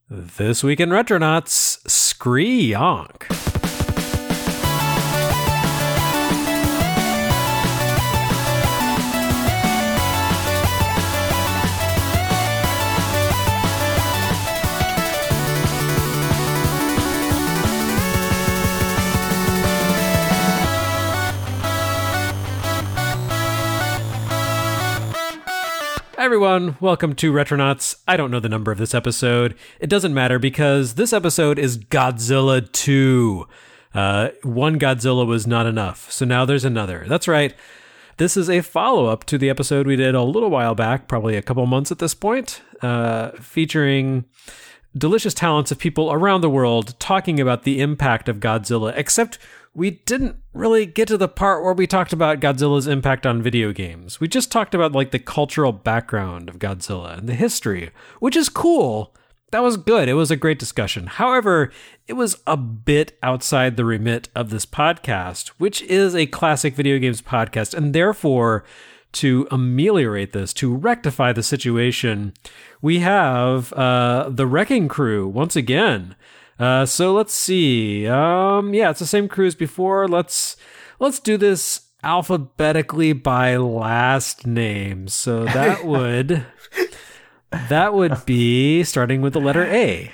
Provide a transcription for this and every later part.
This week in Retronauts, Scree Yonk. Hi everyone, welcome to Retronauts. I don't know the number of this episode. It doesn't matter because this episode is Godzilla 2. One Godzilla was not enough, so now there's another. That's right. This is a follow-up to the episode we did a little while back, probably a couple months at this point, featuring delicious talents of people around the world talking about the impact of Godzilla, except we didn't really get to the part where we talked about Godzilla's impact on video games. We just talked about like the cultural background of Godzilla and the history, which is cool. That was good. It was a great discussion. However, it was a bit outside the remit of this podcast, which is a classic video games podcast, and therefore, to ameliorate this, to rectify the situation, we have the Wrecking Crew once again. So let's see. It's the same crew as before. Let's do this alphabetically by last name. So that would be starting with the letter A.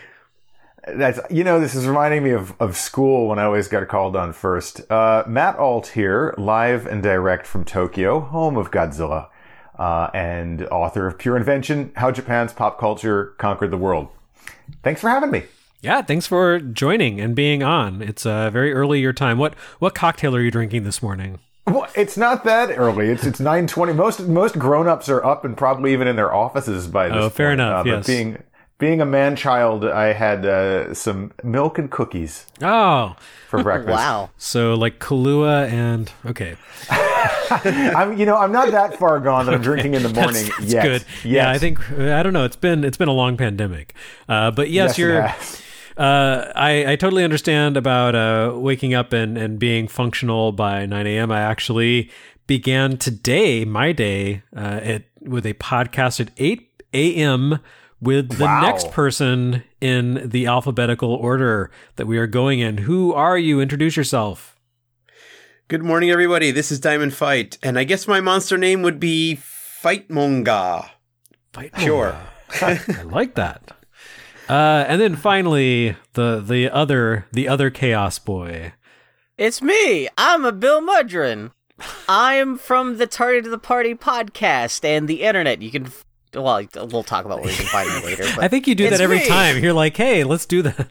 This is reminding me of school when I always got called on first. Matt Alt here, live and direct from Tokyo, home of Godzilla, and author of Pure Invention: How Japan's Pop Culture Conquered the World. Thanks for having me. Yeah, thanks for joining and being on. It's very early your time. What cocktail are you drinking this morning? Well, it's not that early. It's 9:20. Most grown-ups are up and probably even in their offices by this point. Oh, fair enough, yes. But being a man-child, I had some milk and cookies. Oh. For breakfast. Wow. So like Kahlua and... Okay. I'm not that far gone that I'm drinking in the morning that's yet. Good. Yet. Yeah, I don't know. It's been a long pandemic. But yes, it has. I totally understand about waking up and being functional by 9 a.m. I actually began today, my day, with a podcast at 8 a.m. with the next person in the alphabetical order that we are going in. Who are you? Introduce yourself. Good morning, everybody. This is Diamond Fight, and I guess my monster name would be Fightmonga. Fightmonga. Sure. I like that. And then finally, the other Chaos Boy. It's me. I'm a Bill Mudrin. I'm from the Tardy to the Party podcast and the internet. You can... Well, we'll talk about where you can find me later. But I think you do that every time. You're like, hey, let's do the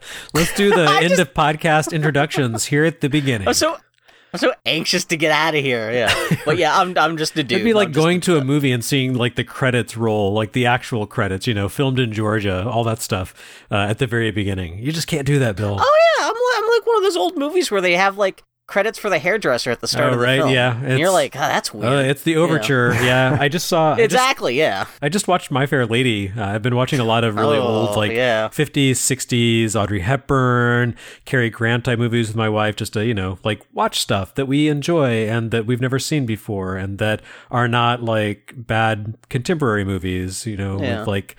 end of podcast introductions here at the beginning. I'm so anxious to get out of here. Yeah, but yeah, I'm just a dude. It'd be like going to a movie and seeing like the credits roll, like the actual credits, filmed in Georgia, all that stuff at the very beginning. You just can't do that, Bill. Oh yeah, I'm like one of those old movies where they have like credits for the hairdresser at the start of the film. Yeah, and you're like, oh, that's weird. It's the overture. Yeah, I just saw exactly. I just watched My Fair Lady. I've been watching a lot of really old 50s, 60s, Audrey Hepburn, Cary Grant type movies with my wife, just to watch stuff that we enjoy and that we've never seen before and that are not like bad contemporary movies. With like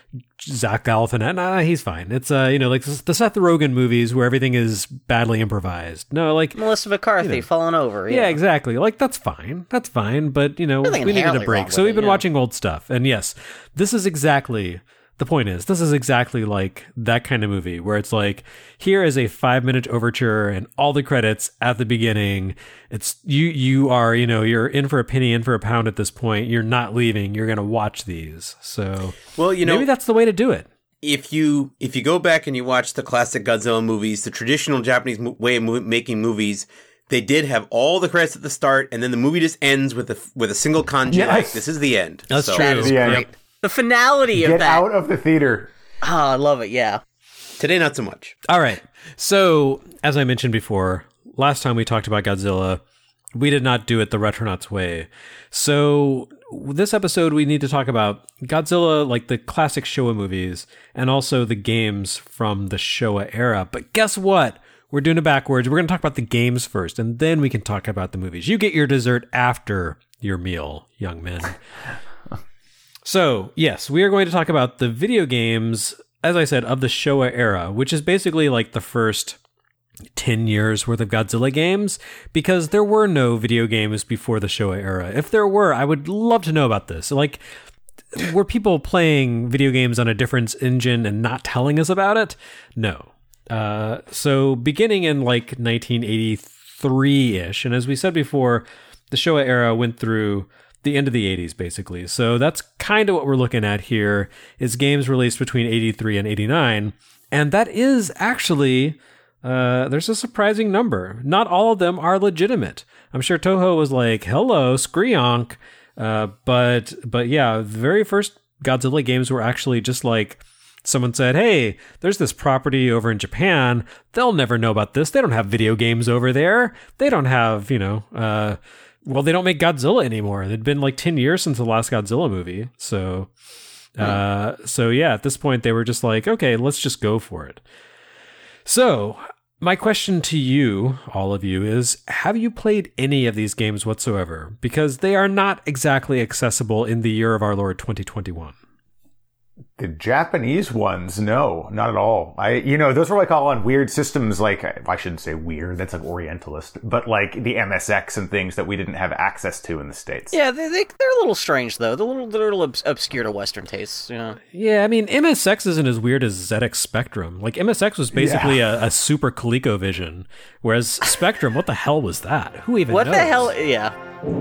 Zach Galifianakis, he's fine. It's like the Seth Rogen movies where everything is badly improvised. No, like Melissa McCarthy falling over. Yeah, exactly. Like that's fine. But we needed a break, so we've been watching old stuff. And yes, this is exactly the point. This is exactly like that kind of movie where it's like, here is a 5-minute overture and all the credits at the beginning. It's you are you're in for a penny, in for a pound at this point. You're not leaving. You're gonna watch these. So maybe that's the way to do it. If you go back and you watch the classic Godzilla movies, the traditional Japanese way of making movies, they did have all the credits at the start, and then the movie just ends with a single kanji. Yes. Like, this is the end. That's true. That is great. The finality of that. Get out of the theater. Oh, I love it. Yeah. Today, not so much. All right. So, as I mentioned before, last time we talked about Godzilla, we did not do it the Retronauts way. So, this episode, we need to talk about Godzilla, like the classic Showa movies, and also the games from the Showa era. But guess what? We're doing it backwards. We're going to talk about the games first, and then we can talk about the movies. You get your dessert after your meal, young men. So, yes, we are going to talk about the video games as I said, of the Showa era, which is basically like the first 10 years worth of Godzilla games, because there were no video games before the Showa era. If there were, I would love to know about this. Like, were people playing video games on a different engine and not telling us about it? No. So beginning in like 1983-ish, and as we said before, the Showa era went through the end of the 80s, basically. So that's kind of what we're looking at here, is games released between 83 and 89. And that is actually, there's a surprising number. Not all of them are legitimate. I'm sure Toho was like, hello, Screonk. But yeah, the very first Godzilla games were actually just like, someone said, hey, there's this property over in Japan. They'll never know about this. They don't have video games over there. They don't have, they don't make Godzilla anymore. It'd been like 10 years since the last Godzilla movie. So yeah, at this point they were just like, okay, let's just go for it. So my question to you, all of you, is have you played any of these games whatsoever? Because they are not exactly accessible in the year of our Lord 2021. The Japanese ones, no, not at all. Those were like all on weird systems, like, I shouldn't say weird, that's like Orientalist, but like the MSX and things that we didn't have access to in the States. Yeah, they're a little strange, though. They're a little obscure to Western tastes, you know? Yeah, I mean, MSX isn't as weird as ZX Spectrum. Like, MSX was basically a super ColecoVision, whereas Spectrum, what the hell was that? Who even knows? What the hell? Yeah.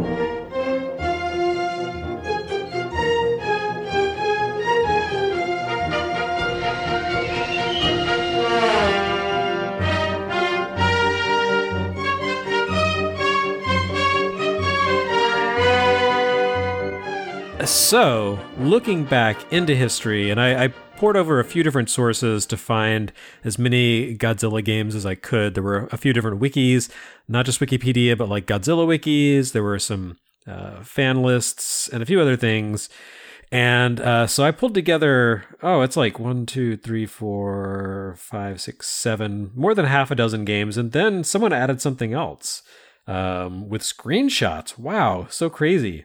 So, looking back into history, and I pored over a few different sources to find as many Godzilla games as I could. There were a few different wikis, not just Wikipedia, but like Godzilla wikis. There were some fan lists and a few other things. And so I pulled together, it's like 1, 2, 3, 4, 5, 6, 7, more than half a dozen games. And then someone added something else with screenshots. Wow, so crazy.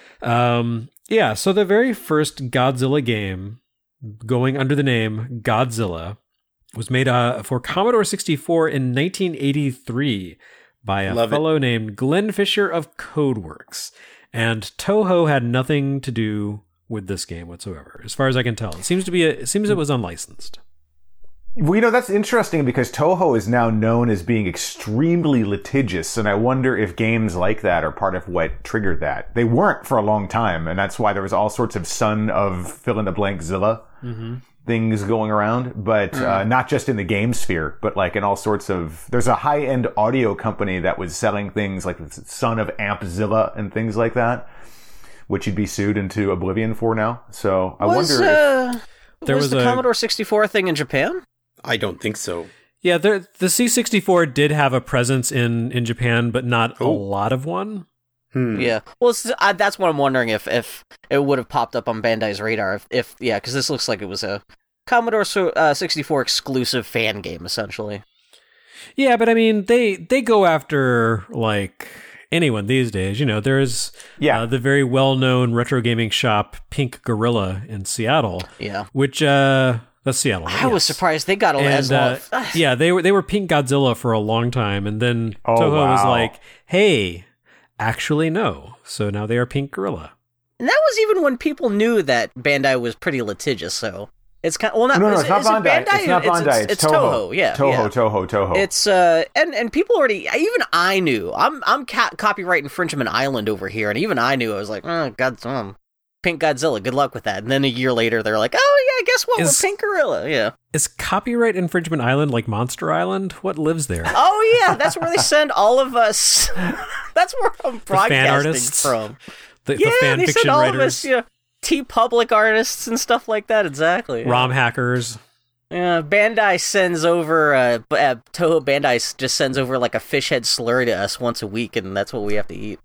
Yeah, so the very first Godzilla game, going under the name Godzilla, was made for Commodore 64 in 1983 by a fellow named Glenn Fisher of Codeworks. And Toho had nothing to do with this game whatsoever, as far as I can tell. It seems it was unlicensed. Well, that's interesting because Toho is now known as being extremely litigious, and I wonder if games like that are part of what triggered that. They weren't for a long time, and that's why there was all sorts of son of fill-in-the-blank Zilla things going around, but not just in the game sphere, but like in all sorts of... There's a high-end audio company that was selling things like the son of Ampzilla and things like that, which you'd be sued into oblivion for now. So I wonder if... There was the Commodore 64 thing in Japan? I don't think so. Yeah, the C64 did have a presence in Japan, but not a lot of one. Yeah. Well, that's what I'm wondering if it would have popped up on Bandai's radar. If because this looks like it was a Commodore 64 exclusive fan game, essentially. Yeah, but I mean, they go after, like, anyone these days. There's the very well-known retro gaming shop Pink Gorilla in Seattle. Yeah. Which... That's Seattle. I was surprised they got as long. Yeah, they were Pink Godzilla for a long time, and then Toho was like, "Hey, actually no." So now they are Pink Gorilla. And that was even when people knew that Bandai was pretty litigious. So it's kind of it's not Bandai. It's not Bandai. It's Toho. Yeah, Toho. It's and people already. Even I knew. I'm copyright infringement island over here, and even I knew. I was like, oh, Pink Godzilla, good luck with that. And then a year later, they're like, oh, yeah, guess what? We're Pink Gorilla. Yeah. Is Copyright Infringement Island like Monster Island? What lives there? Oh, yeah, that's where they send all of us. That's where I'm broadcasting from. The fan they fiction send all writers. of us, T-Public artists and stuff like that, exactly. ROM hackers. Yeah, Bandai sends over, Toho Bandai just sends over like a fish head slurry to us once a week, and that's what we have to eat.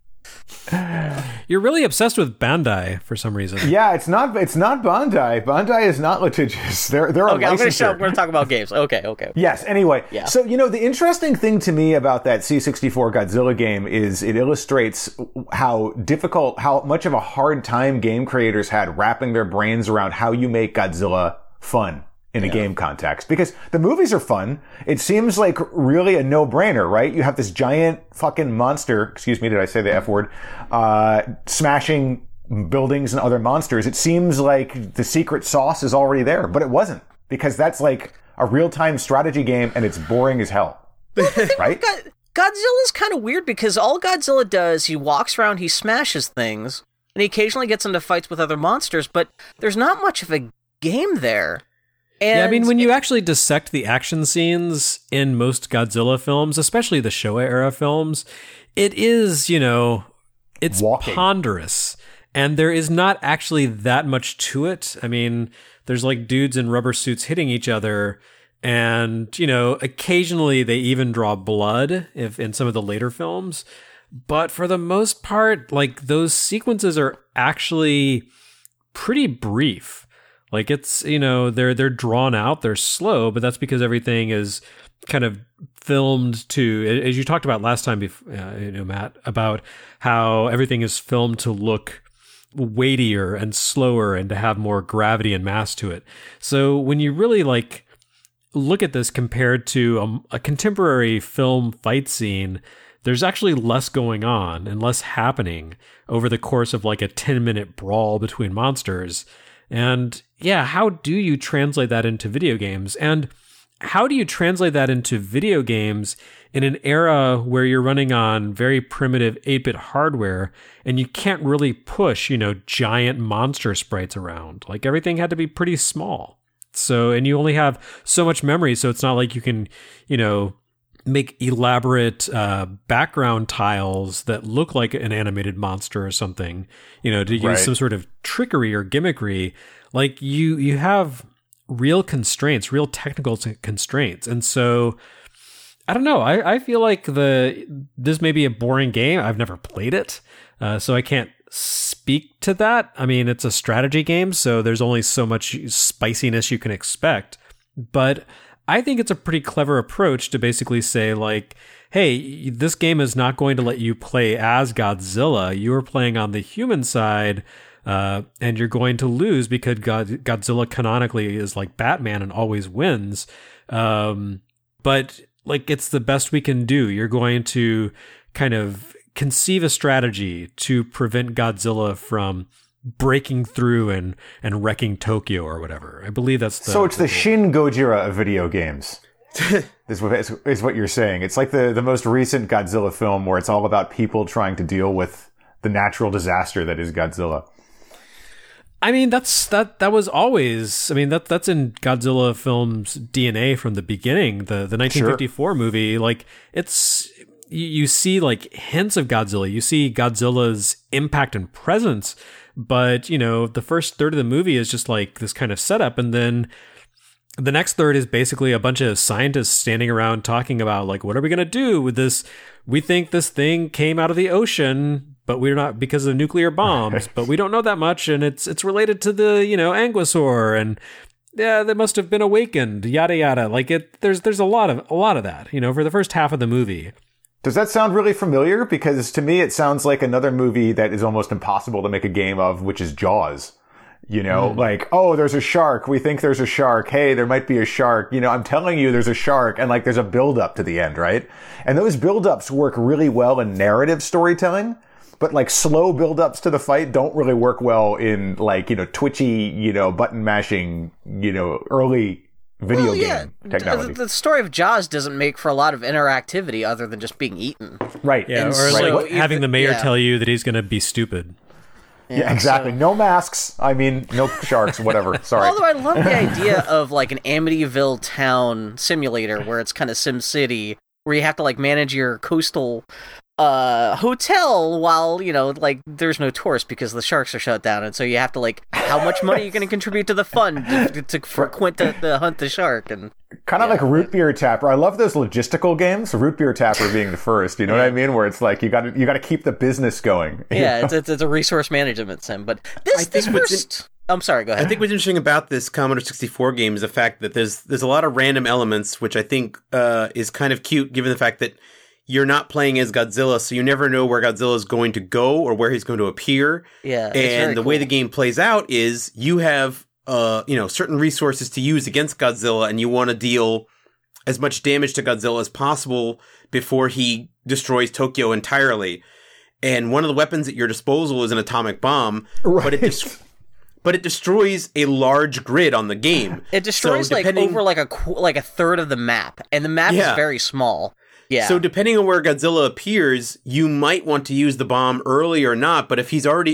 You're really obsessed with Bandai for some reason. Yeah, it's not Bandai. Bandai is not litigious. They're a licensor. We're going to talk about games. Okay. Yes, anyway. Yeah. So, the interesting thing to me about that C64 Godzilla game is it illustrates how much of a hard time game creators had wrapping their brains around how you make Godzilla fun. in a game context, because the movies are fun. It seems like really a no-brainer, right? You have this giant fucking monster, excuse me, did I say the F word, smashing buildings and other monsters. It seems like the secret sauce is already there, but it wasn't, because that's like a real-time strategy game and it's boring as hell. Right? Godzilla's kind of weird because all Godzilla does, he walks around, he smashes things, and he occasionally gets into fights with other monsters, but there's not much of a game there. And yeah, I mean, when you actually dissect the action scenes in most Godzilla films, especially the Showa era films, it is, it's walking. Ponderous. And there is not actually that much to it. I mean, there's like dudes in rubber suits hitting each other. And, occasionally they even draw blood if in some of the later films. But for the most part, like those sequences are actually pretty brief. Like it's, they're drawn out, they're slow, but that's because everything is kind of filmed to, as you talked about last time, Matt, about how everything is filmed to look weightier and slower and to have more gravity and mass to it. So when you really like look at this compared to a contemporary film fight scene, there's actually less going on and less happening over the course of like a 10-minute brawl between monsters. And yeah, how do you translate that into video games? And how do you translate that into video games in an era where you're running on very primitive 8-bit hardware and you can't really push, giant monster sprites around? Like everything had to be pretty small. So, and you only have so much memory. So it's not like you can, make elaborate background tiles that look like an animated monster or something, to use some sort of trickery or gimmickry. Like you have real constraints, real technical constraints. And so I don't know. I feel like this may be a boring game. I've never played it, so I can't speak to that. I mean, it's a strategy game, so there's only so much spiciness you can expect. But I think it's a pretty clever approach to basically say, like, hey, this game is not going to let you play as Godzilla. You're playing on the human side, and you're going to lose because Godzilla canonically is like Batman and always wins. But like, it's the best we can do. You're going to kind of conceive a strategy to prevent Godzilla from breaking through and wrecking Tokyo or whatever. I believe that's So it's the Shin Gojira of video games. is what you're saying. It's like the most recent Godzilla film where it's all about people trying to deal with the natural disaster that is Godzilla. I mean, that was always, I mean, that's in Godzilla films' DNA from the beginning. The 1954 movie, like you see like hints of Godzilla. You see Godzilla's impact and presence, but the first third of the movie is just like this kind of setup, and then the next third is basically a bunch of scientists standing around talking about like, what are we going to do with this? We think this thing came out of the ocean, but we're not, because of nuclear bombs, but we don't know that much. And it's related to the, Anguissaur, and yeah, they must have been awakened, yada, yada. Like there's a lot of that, for the first half of the movie. Does that sound really familiar? Because to me, it sounds like another movie that is almost impossible to make a game of, which is Jaws. Like, oh, there's a shark. We think there's a shark. Hey, there might be a shark. I'm telling you there's a shark. And like, there's a build-up to the end, right? And those build-ups work really well in narrative storytelling, but like slow build-ups to the fight don't really work well in like, twitchy, button mashing, early video game technology. The story of Jaws doesn't make for a lot of interactivity other than just being eaten. Right. Yeah, or like having the mayor tell you that he's going to be stupid. Yeah, exactly. So, no masks. I mean, no sharks, whatever. Sorry. Although I love the idea of like an Amityville town simulator where it's kind of Sim City, where you have to like manage your coastal hotel while, like there's no tourists because the sharks are shut down. And so you have to like, how much money are you going to contribute to the fund to frequent to hunt the shark? And kind of like Root Beer Tapper. I love those logistical games. Root Beer Tapper being the first, you know what I mean? Where it's like, you got to keep the business going. Yeah, it's a resource management sim. But I'm sorry, go ahead. I think what's interesting about this Commodore 64 game is the fact that there's a lot of random elements, which I think is kind of cute, given the fact that you're not playing as Godzilla, so you never know where Godzilla is going to go or where he's going to appear. Yeah, and the way the game plays out is you have certain resources to use against Godzilla, and you want to deal as much damage to Godzilla as possible before he destroys Tokyo entirely. And one of the weapons at your disposal is an atomic bomb, right. but it destroys a large grid on the game. It destroys over a third of the map, and the map is very small. Yeah. So depending on where Godzilla appears, you might want to use the bomb early or not. But if he's already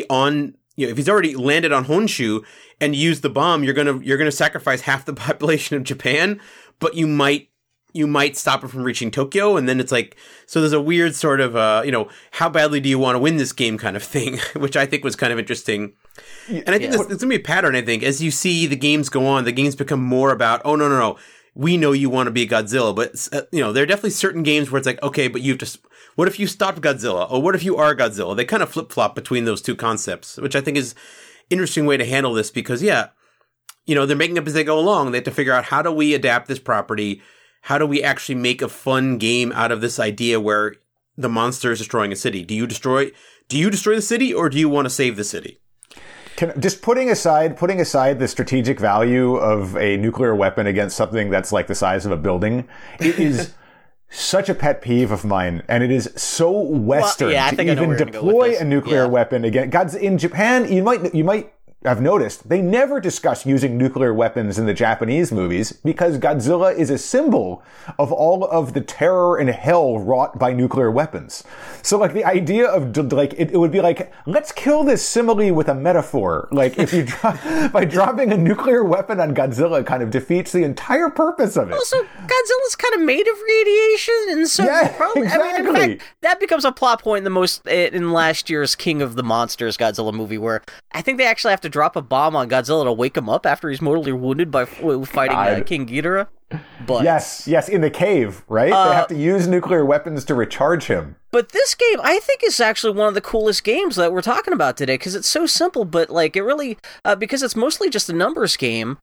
if he's already landed on Honshu and used the bomb, you're gonna sacrifice half the population of Japan. But you might stop it from reaching Tokyo, and then it's like, so there's a weird sort of how badly do you want to win this game kind of thing, which I think was kind of interesting. And I think there's gonna be a pattern. I think as you see the games go on, the games become more about, oh no. We know you want to be Godzilla, but there are definitely certain games where it's like, okay, but what if you stopped Godzilla? Or what if you are Godzilla? They kind of flip-flop between those two concepts, which I think is interesting way to handle this because, they're making up as they go along. They have to figure out, how do we adapt this property? How do we actually make a fun game out of this idea where the monster is destroying a city? Do you destroy the city, or do you want to save the city? Just putting aside the strategic value of a nuclear weapon against something that's like the size of a building, it is such a pet peeve of mine, and it is so Western to even deploy a nuclear weapon against. In Japan, you might have noticed they never discuss using nuclear weapons in the Japanese movies because Godzilla is a symbol of all of the terror and hell wrought by nuclear weapons. So like the idea of it would be like, let's kill this simile with a metaphor. Like if you by dropping a nuclear weapon on Godzilla kind of defeats the entire purpose of it. Also, Godzilla's kind of made of radiation, and so exactly. in fact, that becomes a plot point in last year's King of the Monsters Godzilla movie, where I think they actually have to drop a bomb on Godzilla to wake him up after he's mortally wounded by fighting King Ghidorah. But yes, in the cave, right? They have to use nuclear weapons to recharge him. But this game, I think, is actually one of the coolest games that we're talking about today because it's so simple, but like it really, because it's mostly just a numbers game.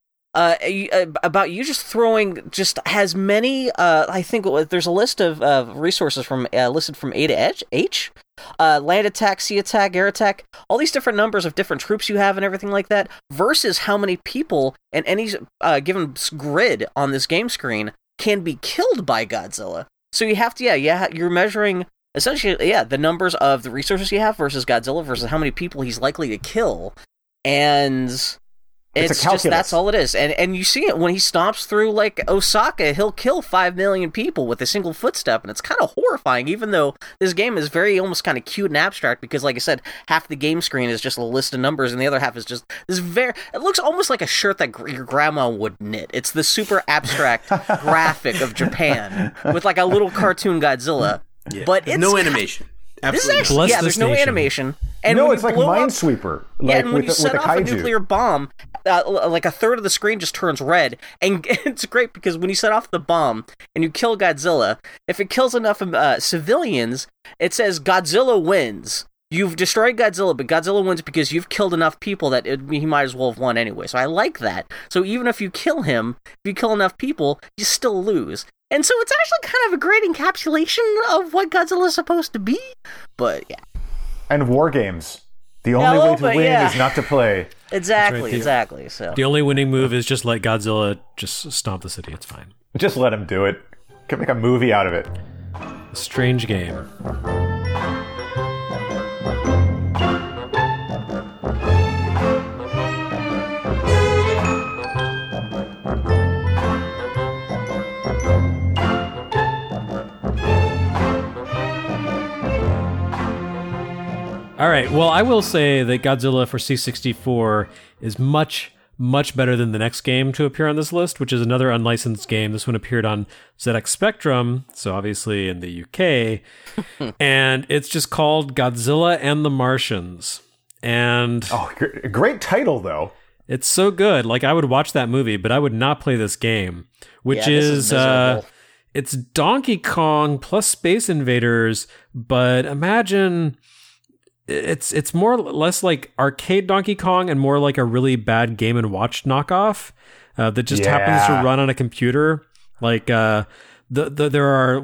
About you just throwing just as many. I think there's a list of resources listed from A to H. Land attack, sea attack, air attack, all these different numbers of different troops you have and everything like that, versus how many people in any given grid on this game screen can be killed by Godzilla. So you have to, you're measuring essentially, the numbers of the resources you have versus Godzilla versus how many people he's likely to kill, and it's just, that's all it is. And you see it when he stomps through, like, Osaka, he'll kill 5 million people with a single footstep, and it's kind of horrifying, even though this game is very almost kind of cute and abstract, because, like I said, half the game screen is just a list of numbers, and the other half is just this it looks almost like a shirt that your grandma would knit. It's the super abstract graphic of Japan, with, like, a little cartoon Godzilla. Yeah. But it's no animation. Absolutely. This is actually, there's no animation. And it's like Minesweeper. And when you set off a nuclear bomb, like a third of the screen just turns red. And it's great because when you set off the bomb and you kill Godzilla, if it kills enough civilians, it says Godzilla wins. You've destroyed Godzilla, but Godzilla wins because you've killed enough people that he might as well have won anyway. So I like that. So even if you kill him, if you kill enough people, you still lose. And so it's actually kind of a great encapsulation of what Godzilla is supposed to be. But yeah. And war games. The only way to win is not to play. Exactly, right. Exactly. So the only winning move is just let Godzilla just stomp the city. It's fine. Just let him do it. Can make a movie out of it. A strange game. All right, well, I will say that Godzilla for C64 is much, much better than the next game to appear on this list, which is another unlicensed game. This one appeared on ZX Spectrum, so obviously in the UK, and it's just called Godzilla and the Martians. And great title, though. It's so good. Like, I would watch that movie, but I would not play this game, which is it's Donkey Kong plus Space Invaders, but imagine... It's more or less like arcade Donkey Kong and more like a really bad Game & Watch knockoff that just happens to run on a computer. Like there are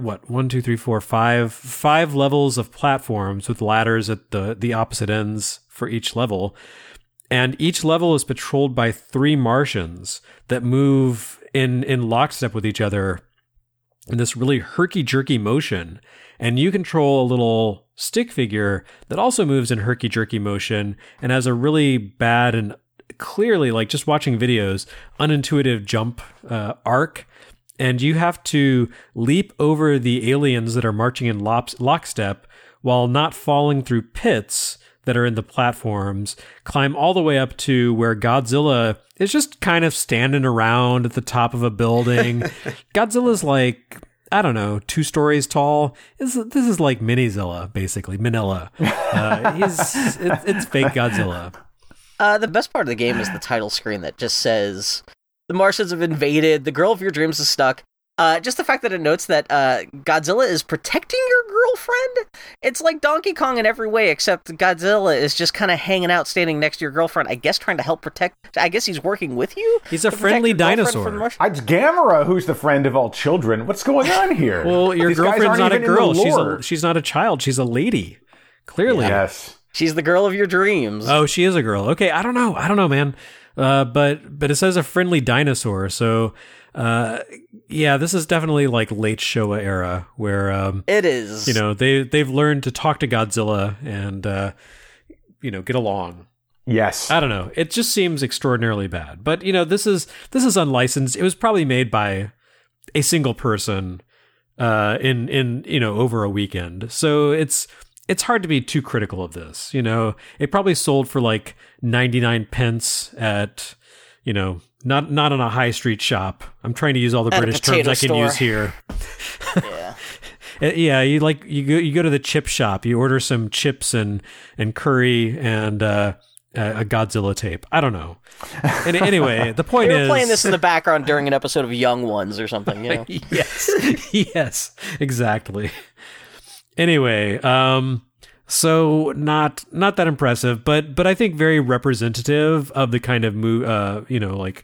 five levels of platforms with ladders at the opposite ends for each level, And each level is patrolled by 3 Martians that move in lockstep with each other in this really herky-jerky motion. And you control a little stick figure that also moves in herky-jerky motion and has a really bad and clearly, like just watching videos, unintuitive jump arc. And you have to leap over the aliens that are marching in lockstep while not falling through pits that are in the platforms, climb all the way up to where Godzilla is just kind of standing around at the top of a building. Godzilla's like, I don't know, 2 stories tall. This is like Minizilla, basically, Manila. It's fake Godzilla. The best part of the game is the title screen that just says, "The Martians have invaded, the girl of your dreams is stuck." Just the fact that it notes that Godzilla is protecting your girlfriend. It's like Donkey Kong in every way, except Godzilla is just kind of hanging out, standing next to your girlfriend, I guess trying to help protect. I guess he's working with you? He's a friendly dinosaur. It's Gamera who's the friend of all children. What's going on here? Well, your girlfriend's not a girl. She's not a child. She's a lady. Clearly. Yes. She's the girl of your dreams. Oh, she is a girl. Okay, I don't know, man. But it says a friendly dinosaur, so... yeah, this is definitely like late Showa era where it is. You know, they've learned to talk to Godzilla and get along. Yes. I don't know. It just seems extraordinarily bad. But this is unlicensed. It was probably made by a single person in over a weekend. So it's hard to be too critical of this. It probably sold for like 99 pence at not on a high street shop. I'm trying to use all the At British terms I can use here. Yeah. Yeah, you go to the chip shop, you order some chips and curry and a Godzilla tape. I don't know. And anyway, the point is, playing this in the background during an episode of Young Ones or something. Yes, exactly. Anyway, so not that impressive, but I think very representative of the kind of like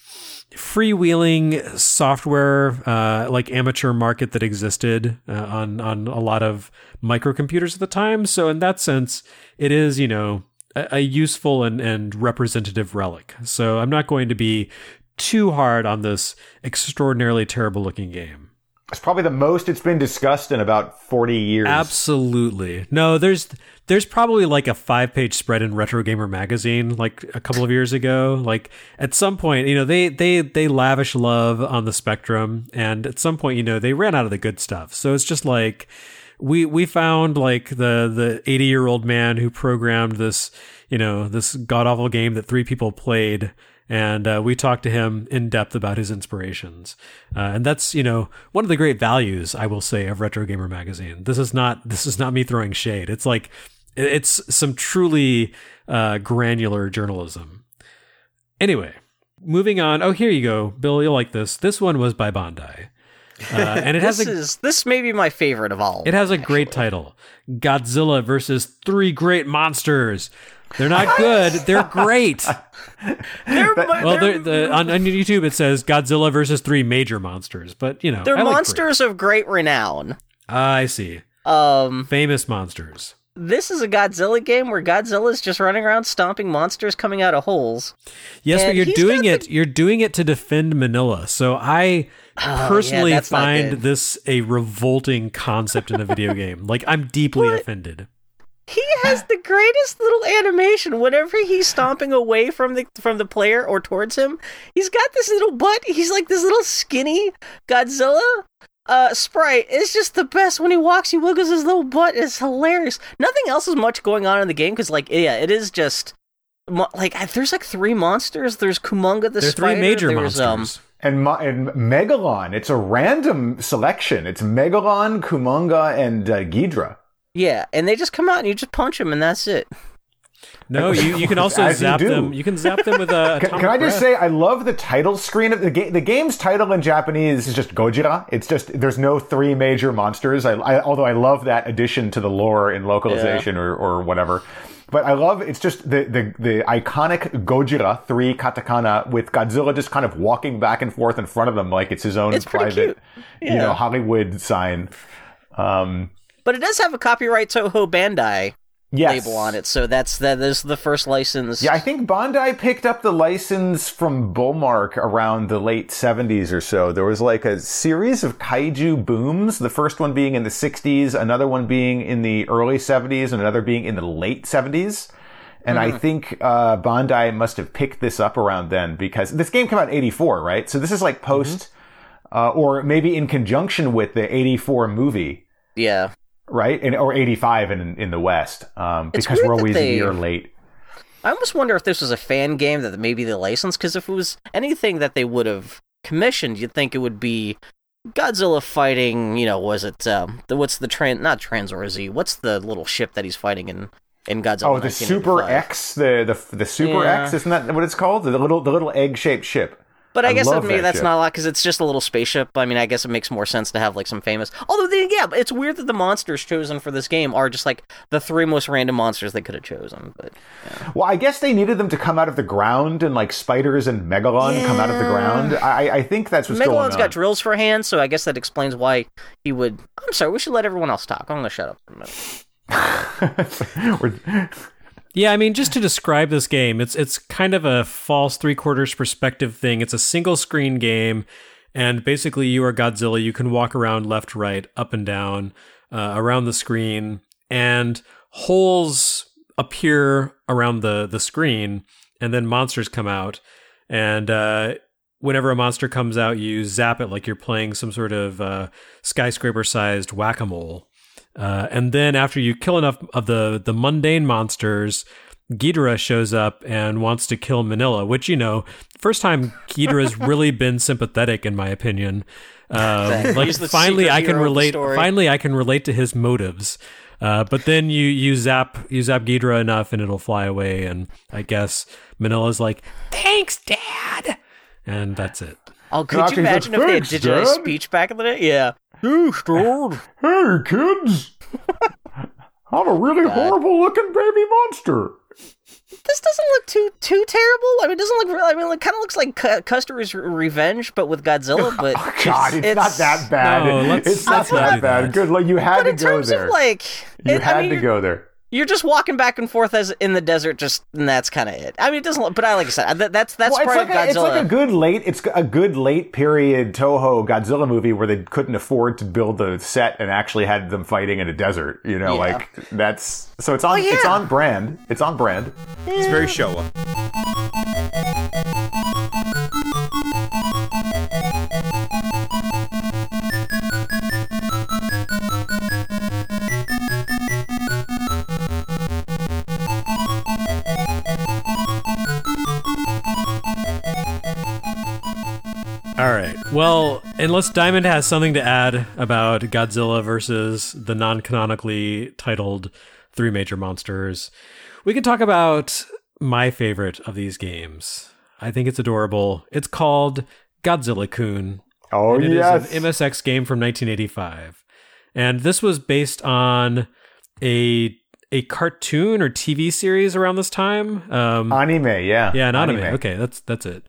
freewheeling software like amateur market that existed on a lot of microcomputers at the time. So in that sense, it is a useful and representative relic. So I'm not going to be too hard on this extraordinarily terrible looking game. It's probably the most it's been discussed in about 40 years. Absolutely. No, there's probably like a 5-page spread in Retro Gamer magazine like a couple of years ago. Like at some point, they lavish love on the spectrum, and at some point, they ran out of the good stuff. So it's just like we found like the 80-year-old man who programmed this, this god-awful game that 3 people played. And we talked to him in depth about his inspirations. And that's, one of the great values, I will say, of Retro Gamer magazine. This is not me throwing shade. It's like, it's some truly granular journalism. Anyway, moving on. Oh, here you go, Bill. You'll like this. This one was by Bandai. And it this may be my favorite of all. It has a great title. Godzilla versus 3 great monsters. They're not good. They're great. On YouTube it says Godzilla versus 3 major monsters, but they're monsters of great renown. I see. Famous monsters. This is a Godzilla game where Godzilla's just running around stomping monsters coming out of holes. Yes, but you're doing it to defend Manila. So I personally find this a revolting concept in a video game. Like I'm deeply offended. He has the greatest little animation whenever he's stomping away from the player or towards him. He's got this little butt. He's like this little skinny Godzilla sprite. It's just the best. When he walks, he wiggles his little butt. It's hilarious. Nothing else is much going on in the game because, it is just like there's like 3 monsters. There's Kumonga the spider. 3 major monsters. And Megalon. It's a random selection. It's Megalon, Kumonga, and Ghidra. Yeah, and they just come out and you just punch them and that's it. No, you can also zap them. You can zap them with a Can I just say, I love the title screen of the game. The game's title in Japanese is just Gojira. It's just, there's no 3 major monsters. Although I love that addition to the lore in localization or whatever. But I love, it's just the iconic Gojira, 3 katakana, with Godzilla just kind of walking back and forth in front of them like it's his own private, Hollywood sign. But it does have a copyright Toho Bandai Yes. label on it. So that is the first license. Yeah, I think Bandai picked up the license from Bullmark around the late 70s or so. There was like a series of kaiju booms, the first one being in the 60s, another one being in the early 70s, and another being in the late 70s. And I think Bandai must have picked this up around then, because this game came out in 84, right? So this is like post, or maybe in conjunction with the 84 movie. Yeah. Right? Or 85 in the West, because we're always a year late. I almost wonder if this was a fan game that maybe they licensed, because if it was anything that they would have commissioned, you'd think it would be Godzilla fighting, was it, what's the not Transor Z, what's the little ship that he's fighting in Godzilla? Oh, the Super X, the Super X, isn't that what it's called? The little egg-shaped ship. But I guess maybe that's not a lot, because it's just a little spaceship. I mean, I guess it makes more sense to have, like, some famous... Although, it's weird that the monsters chosen for this game are just, like, the 3 most random monsters they could have chosen. But yeah. Well, I guess they needed them to come out of the ground, and, like, spiders and Megalon come out of the ground. I think that's what's going on. Megalon's got drills for hands, so I guess that explains why he would... I'm sorry, we should let everyone else talk. I'm going to shut up for a minute. Yeah, I mean, just to describe this game, it's kind of a false three-quarters perspective thing. It's a single-screen game, and basically you are Godzilla. You can walk around left, right, up and down around the screen, and holes appear around the screen, and then monsters come out. And whenever a monster comes out, you zap it like you're playing some sort of skyscraper-sized whack-a-mole. And then after you kill enough of the mundane monsters, Ghidorah shows up and wants to kill Manila, which, first time Ghidorah's really been sympathetic, in my opinion. Like, finally I can relate to his motives. But then you zap Ghidorah enough and it'll fly away. And I guess Manila's like, "Thanks, Dad." And that's it. Oh, could you imagine if they had digitized speech back in the day? Yeah. Hey, kids! I'm a really horrible-looking baby monster. This doesn't look too terrible. I mean, it doesn't look really... I mean, it kind of looks like Custer's Revenge, but with Godzilla. But oh, God, it's not that bad. No, it's not that bad. Good, like, you had to go there. You had to go there. You're just walking back and forth as in the desert, and that's kind of it. I mean, it doesn't. But like I said, that's part of Godzilla. It's like a good late period Toho Godzilla movie where they couldn't afford to build the set and actually had them fighting in a desert. Like that's so it's on. It's on brand. It's on brand. Yeah. It's very Showa. All right. Well, unless Diamond has something to add about Godzilla versus the non-canonically titled Three Major Monsters, we can talk about my favorite of these games. I think it's adorable. It's called Godzilla-kun. Oh, and yes. It is an MSX game from 1985. And this was based on a cartoon or TV series around this time. Anime, yeah. Yeah, an anime. Okay, that's it.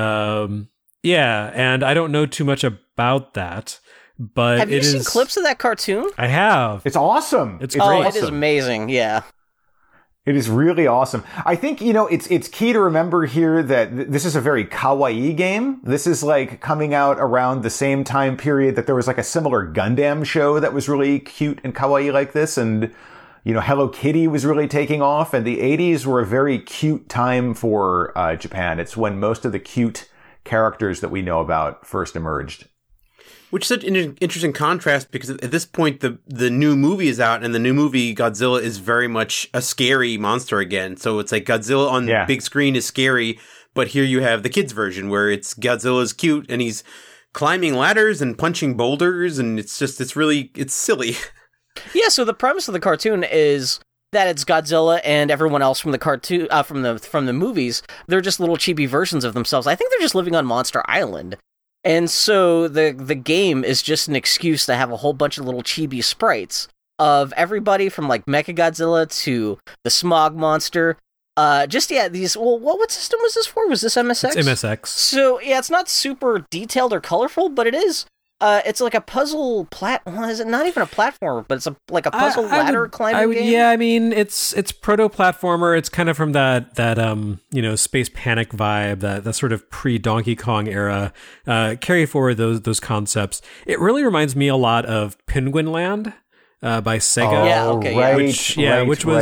Yeah, and I don't know too much about that, but have you seen clips of that cartoon? I have. It's awesome. It's great. It is amazing. Yeah. It is really awesome. I think, it's key to remember here that this is a very kawaii game. This is like coming out around the same time period that there was like a similar Gundam show that was really cute and kawaii like this. And, Hello Kitty was really taking off. And the 80s were a very cute time for Japan. It's when most of the cute characters that we know about first emerged. Which is such an interesting contrast, because at this point the new movie is out, and the new movie Godzilla is very much a scary monster again. So it's like Godzilla on the big screen is scary, but here you have the kids version where Godzilla's cute and he's climbing ladders and punching boulders, and it's silly. Yeah, so the premise of the cartoon is that it's Godzilla and everyone else from the cartoon, from the movies. They're just little chibi versions of themselves. I think they're just living on Monster Island. And so the game is just an excuse to have a whole bunch of little chibi sprites of everybody from like Mechagodzilla to the Smog Monster. These. Well, what system was this for? Was this MSX? It's MSX. So yeah, it's not super detailed or colorful, but it is It's like a puzzle well, is it not even a platformer, but it's like a puzzle ladder climbing game? Yeah, I mean, it's proto-platformer. It's kind of from that Space Panic vibe, that sort of pre-Donkey Kong era. Carry forward those concepts. It really reminds me a lot of Penguin Land. By Sega, which was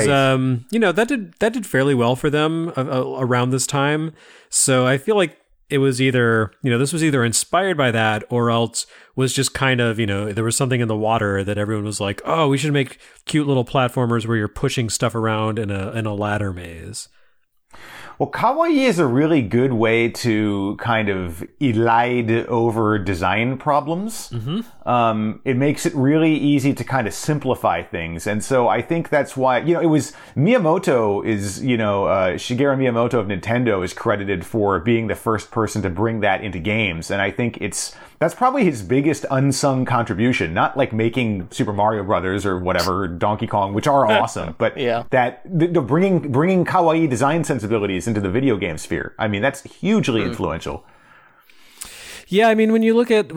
that did fairly well for them around this time. So I feel like it was either this was either inspired by that or else was just kind of there was something in the water that everyone was like, oh, we should make cute little platformers where you're pushing stuff around in a ladder maze. Well, kawaii is a really good way to kind of elide over design problems. Mm-hmm. It makes it really easy to kind of simplify things. And so I think that's why, it was Miyamoto Shigeru Miyamoto of Nintendo is credited for being the first person to bring that into games. And I think that's probably his biggest unsung contribution, not like making Super Mario Brothers or whatever, Donkey Kong, which are awesome, but that bringing kawaii design sensibilities into the video game sphere. I mean, that's hugely influential. Yeah, I mean, when you look at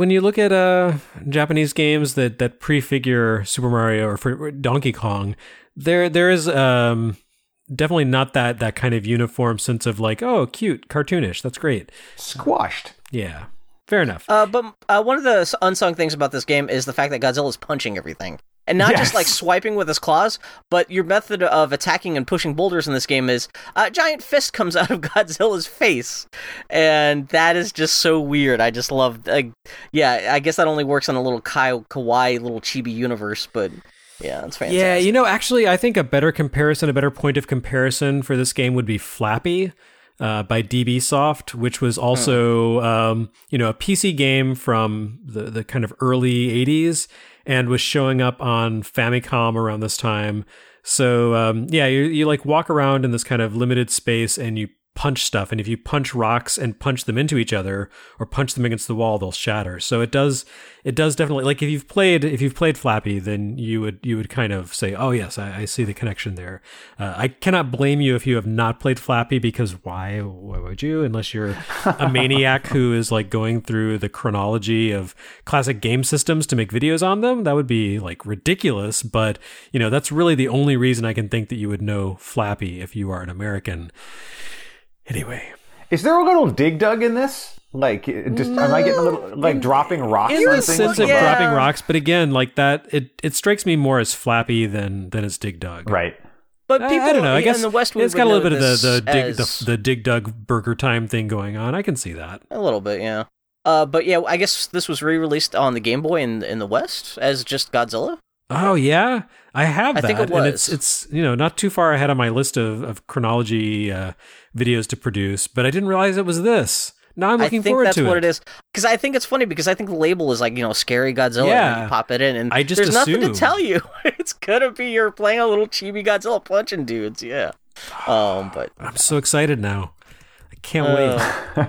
Japanese games that prefigure Super Mario or Donkey Kong, there is definitely not that kind of uniform sense of like, oh, cute, cartoonish, that's great, squashed. Yeah. Fair enough. But one of the unsung things about this game is the fact that Godzilla's punching everything. And not just like swiping with his claws, but your method of attacking and pushing boulders in this game is a giant fist comes out of Godzilla's face. And that is just so weird. I just love, I guess that only works on a little kawaii, little chibi universe, but yeah, it's fantastic. Yeah, actually, I think a better point of comparison for this game would be Flappy. By DB Soft, which was also, a PC game from the kind of early 80s and was showing up on Famicom around this time. So, you like walk around in this kind of limited space and you punch stuff. And if you punch rocks and punch them into each other or punch them against the wall, they'll shatter. So it does definitely, like if you've played Flappy, then you would kind of say, oh yes, I see the connection there. I cannot blame you if you have not played Flappy, because why would you, unless you're a maniac who is like going through the chronology of classic game systems to make videos on them? That would be like ridiculous. But that's really the only reason I can think that you would know Flappy if you are an American. Anyway, is there a little Dig Dug in this? Like, am I getting a little like dropping rocks? In the sense of dropping rocks, but again, like that, it strikes me more as Flappy than as Dig Dug. Right. But people, I don't know. I guess in the West, it's got a little bit of the Dig Dug Burger Time thing going on. I can see that a little bit, yeah. But yeah, I guess this was re-released on the Game Boy in the West as just Godzilla. Oh yeah, I have that. I think it was. And it's not too far ahead on my list of chronology videos to produce, but I didn't realize it was this. Now I'm looking forward to it. I think that's what it is. Because I think it's funny because I think the label is like, Scary Godzilla, and you pop it in, and I just there's nothing to tell you. It's gonna be you're playing a little chibi Godzilla punching dudes, yeah. But I'm so excited now. I can't wait.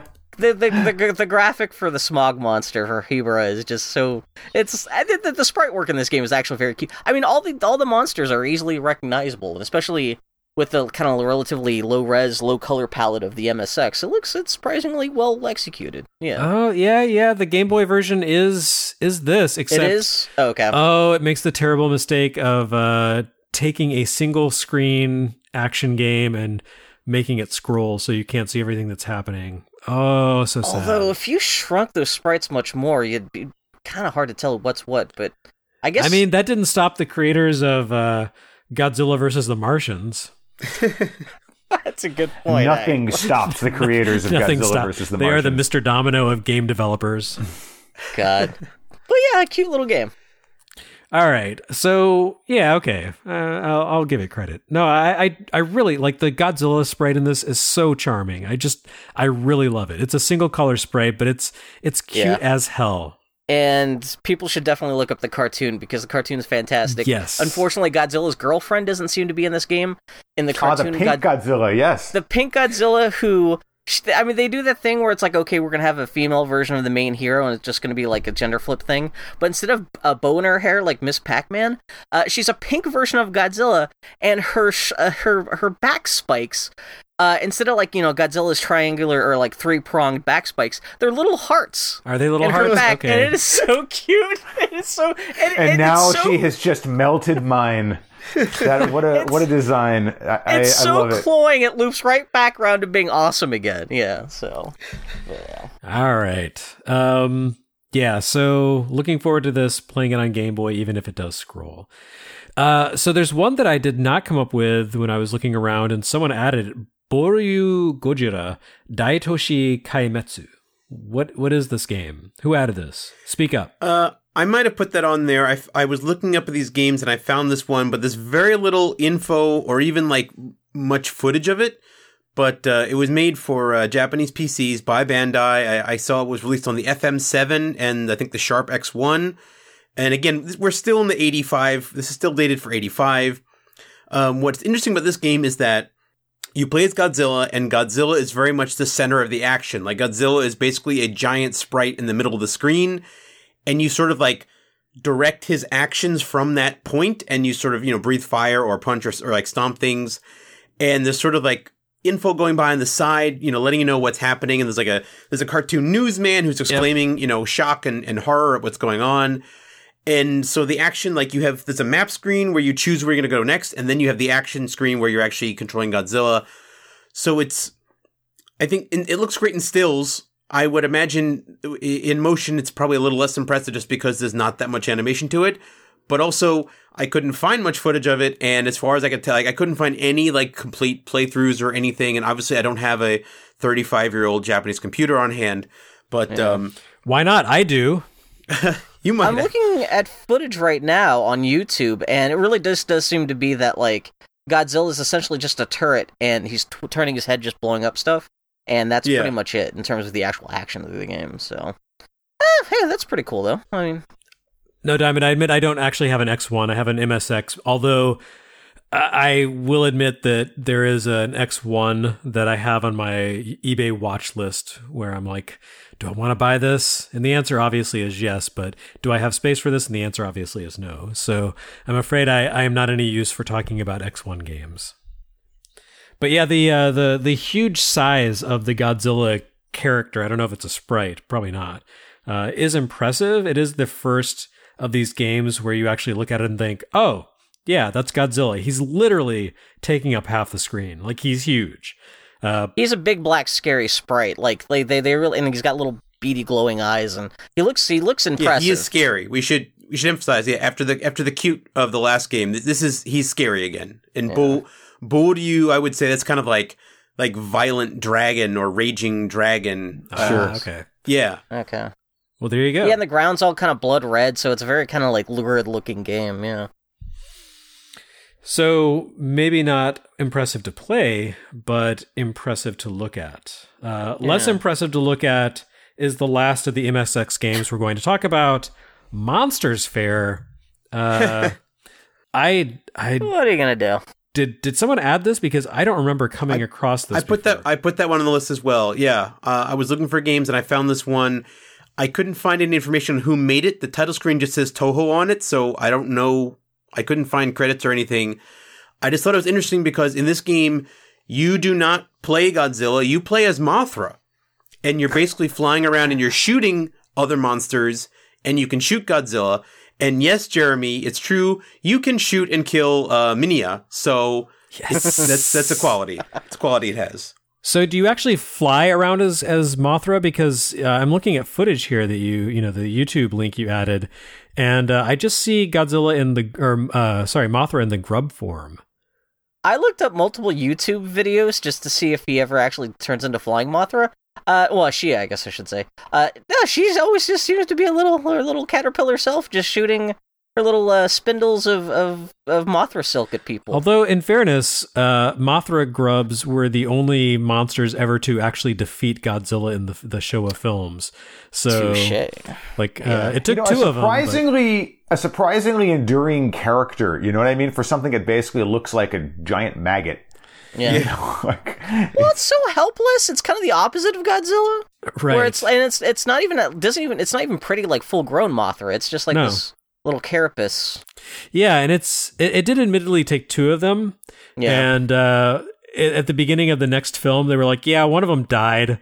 The graphic for the smog monster for Hibara is just so the sprite work in this game is actually very cute. I mean, all the monsters are easily recognizable, and especially with the kind of relatively low res, low color palette of the MSX, it's surprisingly well executed. Yeah. Oh yeah. The Game Boy version is this, except it is. Oh, okay. Oh, it makes the terrible mistake of taking a single screen action game and making it scroll so you can't see everything that's happening. Oh, so sad. Although, if you shrunk those sprites much more, it'd be kind of hard to tell what's what, but I guess... I mean, that didn't stop the creators of Godzilla vs. the Martians. That's a good point. Nothing stops the creators of Godzilla vs. the Martians. They are the Mr. Domino of game developers. God. But yeah, cute little game. All right, so yeah, okay, I'll give it credit. No, I really like the Godzilla sprite in this is so charming. I really love it. It's a single color sprite, but it's cute as hell. And people should definitely look up the cartoon because the cartoon is fantastic. Yes. Unfortunately, Godzilla's girlfriend doesn't seem to be in this game. In the cartoon, the pink Godzilla, yes. The pink Godzilla who I mean, they do that thing where it's like, okay, we're going to have a female version of the main hero, and it's just going to be like a gender flip thing. But instead of a bow in her hair like Miss Pac-Man, she's a pink version of Godzilla, and her back spikes, instead of like, Godzilla's triangular or like three-pronged back spikes, they're little hearts. Are they little in hearts? Her back, okay. And it is so cute. It is so... And now she has just melted mine. What a design. It's I so love it. cloying, it loops right back around to being awesome again. Yeah, so... Yeah. All right. Yeah, so looking forward to this, playing it on Game Boy, even if it does scroll. So there's one that I did not come up with when I was looking around, and someone added Boryu Gojira Daitoshi Kaimetsu. What is this game? Who added this? Speak up. I might have put that on there. I was looking up at these games and I found this one, but there's very little info or even like much footage of it. But it was made for Japanese PCs by Bandai. I saw it was released on the FM7 and I think the Sharp X1. And again, we're still in the 85. This is still dated for 85. What's interesting about this game is that you play as Godzilla, and Godzilla is very much the center of the action. Like, Godzilla is basically a giant sprite in the middle of the screen, and you sort of, like, direct his actions from that point, and you sort of, breathe fire or punch or like, stomp things. And there's sort of, like, info going by on the side, letting you know what's happening. And there's a cartoon newsman who's exclaiming, shock and horror at what's going on. And so the action, like there's a map screen where you choose where you're going to go next, and then you have the action screen where you're actually controlling Godzilla. So I think it looks great in stills. I would imagine in motion, it's probably a little less impressive just because there's not that much animation to it. But also, I couldn't find much footage of it. And as far as I could tell, I couldn't find any complete playthroughs or anything. And obviously, I don't have a 35-year-old Japanese computer on hand. But why not? I do. You might. I'm looking at footage right now on YouTube, and it really does seem to be that, Godzilla is essentially just a turret, and he's turning his head, just blowing up stuff, and that's pretty much it in terms of the actual action of the game, so... hey, that's pretty cool, though. I mean... No, Diamond, I admit I don't actually have an X1. I have an MSX, although I will admit that there is an X1 that I have on my eBay watch list where I'm like, do I want to buy this? And the answer obviously is yes, but do I have space for this? And the answer obviously is no. So I'm afraid I am not any use for talking about X1 games. But yeah, the huge size of the Godzilla character, I don't know if it's a sprite, probably not, is impressive. It is the first of these games where you actually look at it and think, oh, yeah, that's Godzilla. He's literally taking up half the screen. Like, he's huge. He's a big black scary sprite. They really, and he's got little beady glowing eyes, and he looks impressive. Yeah, he is scary. We should emphasize, after the cute of the last game, he's scary again. And Boryu, I would say that's kind of like violent dragon or raging dragon. Sure. Okay. Yeah. Okay. Well, there you go. Yeah, and the ground's all kind of blood red, so it's a very kind of lurid looking game. Yeah. So maybe not impressive to play, but impressive to look at. Less impressive to look at is the last of the MSX games we're going to talk about, Monsters Fair. What are you gonna do? Did someone add this? Because I don't remember coming across this. I put that one on the list as well. Yeah, I was looking for games and I found this one. I couldn't find any information on who made it. The title screen just says Toho on it, so I don't know. I couldn't find credits or anything. I just thought it was interesting because in this game, you do not play Godzilla. You play as Mothra. And you're basically flying around and you're shooting other monsters, and you can shoot Godzilla. And yes, Jeremy, it's true. You can shoot and kill Minya. So that's a quality. It's a quality it has. So do you actually fly around as Mothra? Because I'm looking at footage here that the YouTube link you added, and I just see Godzilla Mothra in the grub form. I looked up multiple YouTube videos just to see if he ever actually turns into flying Mothra. She, I guess I should say. No, she's always just seems to be her little caterpillar self, just shooting her little spindles of Mothra silk at people. Although, in fairness, Mothra grubs were the only monsters ever to actually defeat Godzilla in the Showa films. So, it took two of them. A surprisingly enduring character, you know what I mean? For something that basically looks like a giant maggot. Yeah. You know, like, Well, it's so helpless. It's kind of the opposite of Godzilla. Right. Where it's not even it's not even pretty like full grown Mothra. It's just like this little carapace. Yeah, and it did admittedly take two of them. Yeah. And at the beginning of the next film, they were like, yeah, one of them died.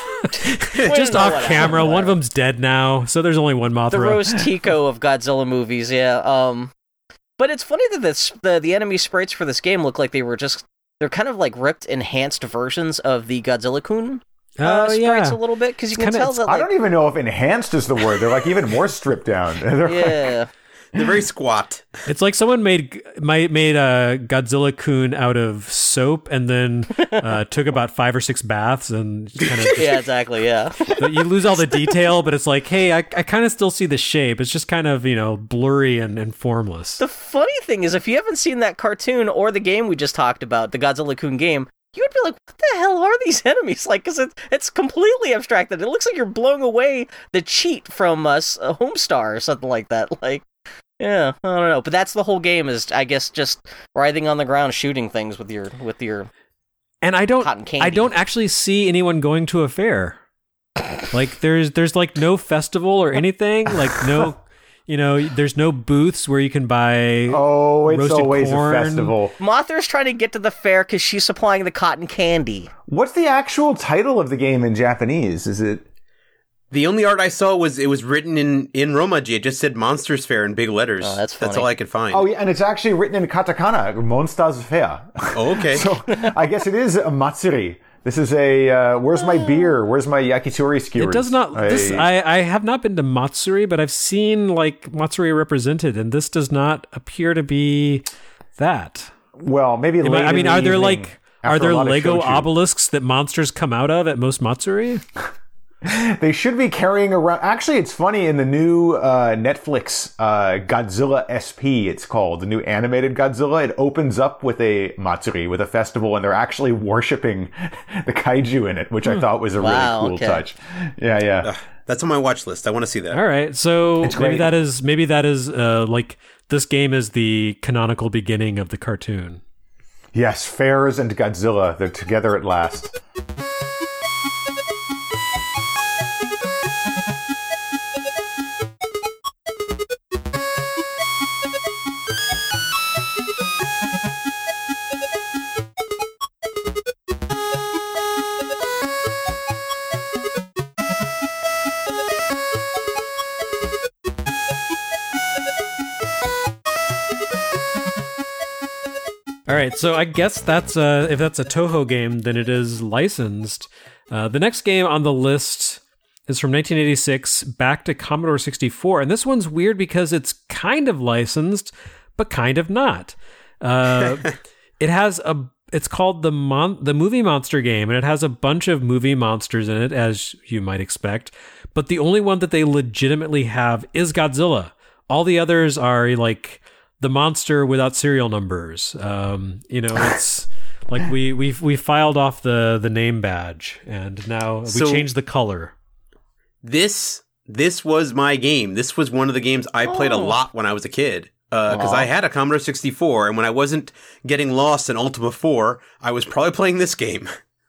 Just off camera. One of them's dead now, so there's only one Mothra. The Rose Tico of Godzilla movies, yeah. But it's funny that the enemy sprites for this game look like they're kind of like ripped, enhanced versions of the Godzilla-kun sprites a little bit, because you can tell that. I don't even know if enhanced is the word. They're like even more stripped down. Yeah. They're very squat. It's like someone made a Godzilla-kun out of soap and then took about 5 or 6 baths and kind of yeah, exactly, yeah. You lose all the detail, but it's like, hey, I kind of still see the shape. It's just kind of, blurry and formless. The funny thing is, if you haven't seen that cartoon or the game we just talked about, the Godzilla-kun game, you would be like, what the hell are these enemies? Like, because it's completely abstracted. It looks like you're blowing away the cheat from Homestar or something like that. Like, yeah, I don't know. But that's the whole game, is, I guess, just writhing on the ground, shooting things with your and cotton candy. I don't actually see anyone going to a fair. Like, there's like no festival or anything. Like, no... there's no booths where you can buy Oh, it's roasted always corn. a festival. Mothra's trying to get to the fair because she's supplying the cotton candy. What's the actual title of the game in Japanese? Is it... The only art I saw was written in Romaji. It just said Monsters Fair in big letters. Oh, that's funny. That's all I could find. Oh, yeah, and it's actually written in katakana, Monsters Fair. Oh, okay. So I guess it is a matsuri. This is a, where's my beer? Where's my yakitori skewers? It does not. I have not been to Matsuri, but I've seen like Matsuri represented, and this does not appear to be that. Well, maybe later I mean, in the are there evening, are after there a lot of Lego shochu. obelisks that monsters come out of at most Matsuri? They should be carrying around. Actually, it's funny, in the new Netflix Godzilla SP, it's called, the new animated Godzilla, it opens up with a Matsuri, with a festival, and they're actually worshipping the kaiju in it, which I thought was a really cool touch. Yeah. That's on my watch list. I want to see that. All right, so It's maybe great. that is like this game is the canonical beginning of the cartoon. Yes, fairs and Godzilla, they're together at last. All right, so I guess that's if that's a Toho game, then it is licensed. The next game on the list is from 1986, back to Commodore 64, and this one's weird because it's kind of licensed, but kind of not. It has it's called the Movie Monster game, and it has a bunch of movie monsters in it, as you might expect. But the only one that they legitimately have is Godzilla. All the others are like the monster without serial numbers. It's like we filed off the name badge, and now we changed the color. This was my game. This was one of the games I played a lot when I was a kid. Because I had a Commodore 64, and when I wasn't getting lost in Ultima 4, I was probably playing this game.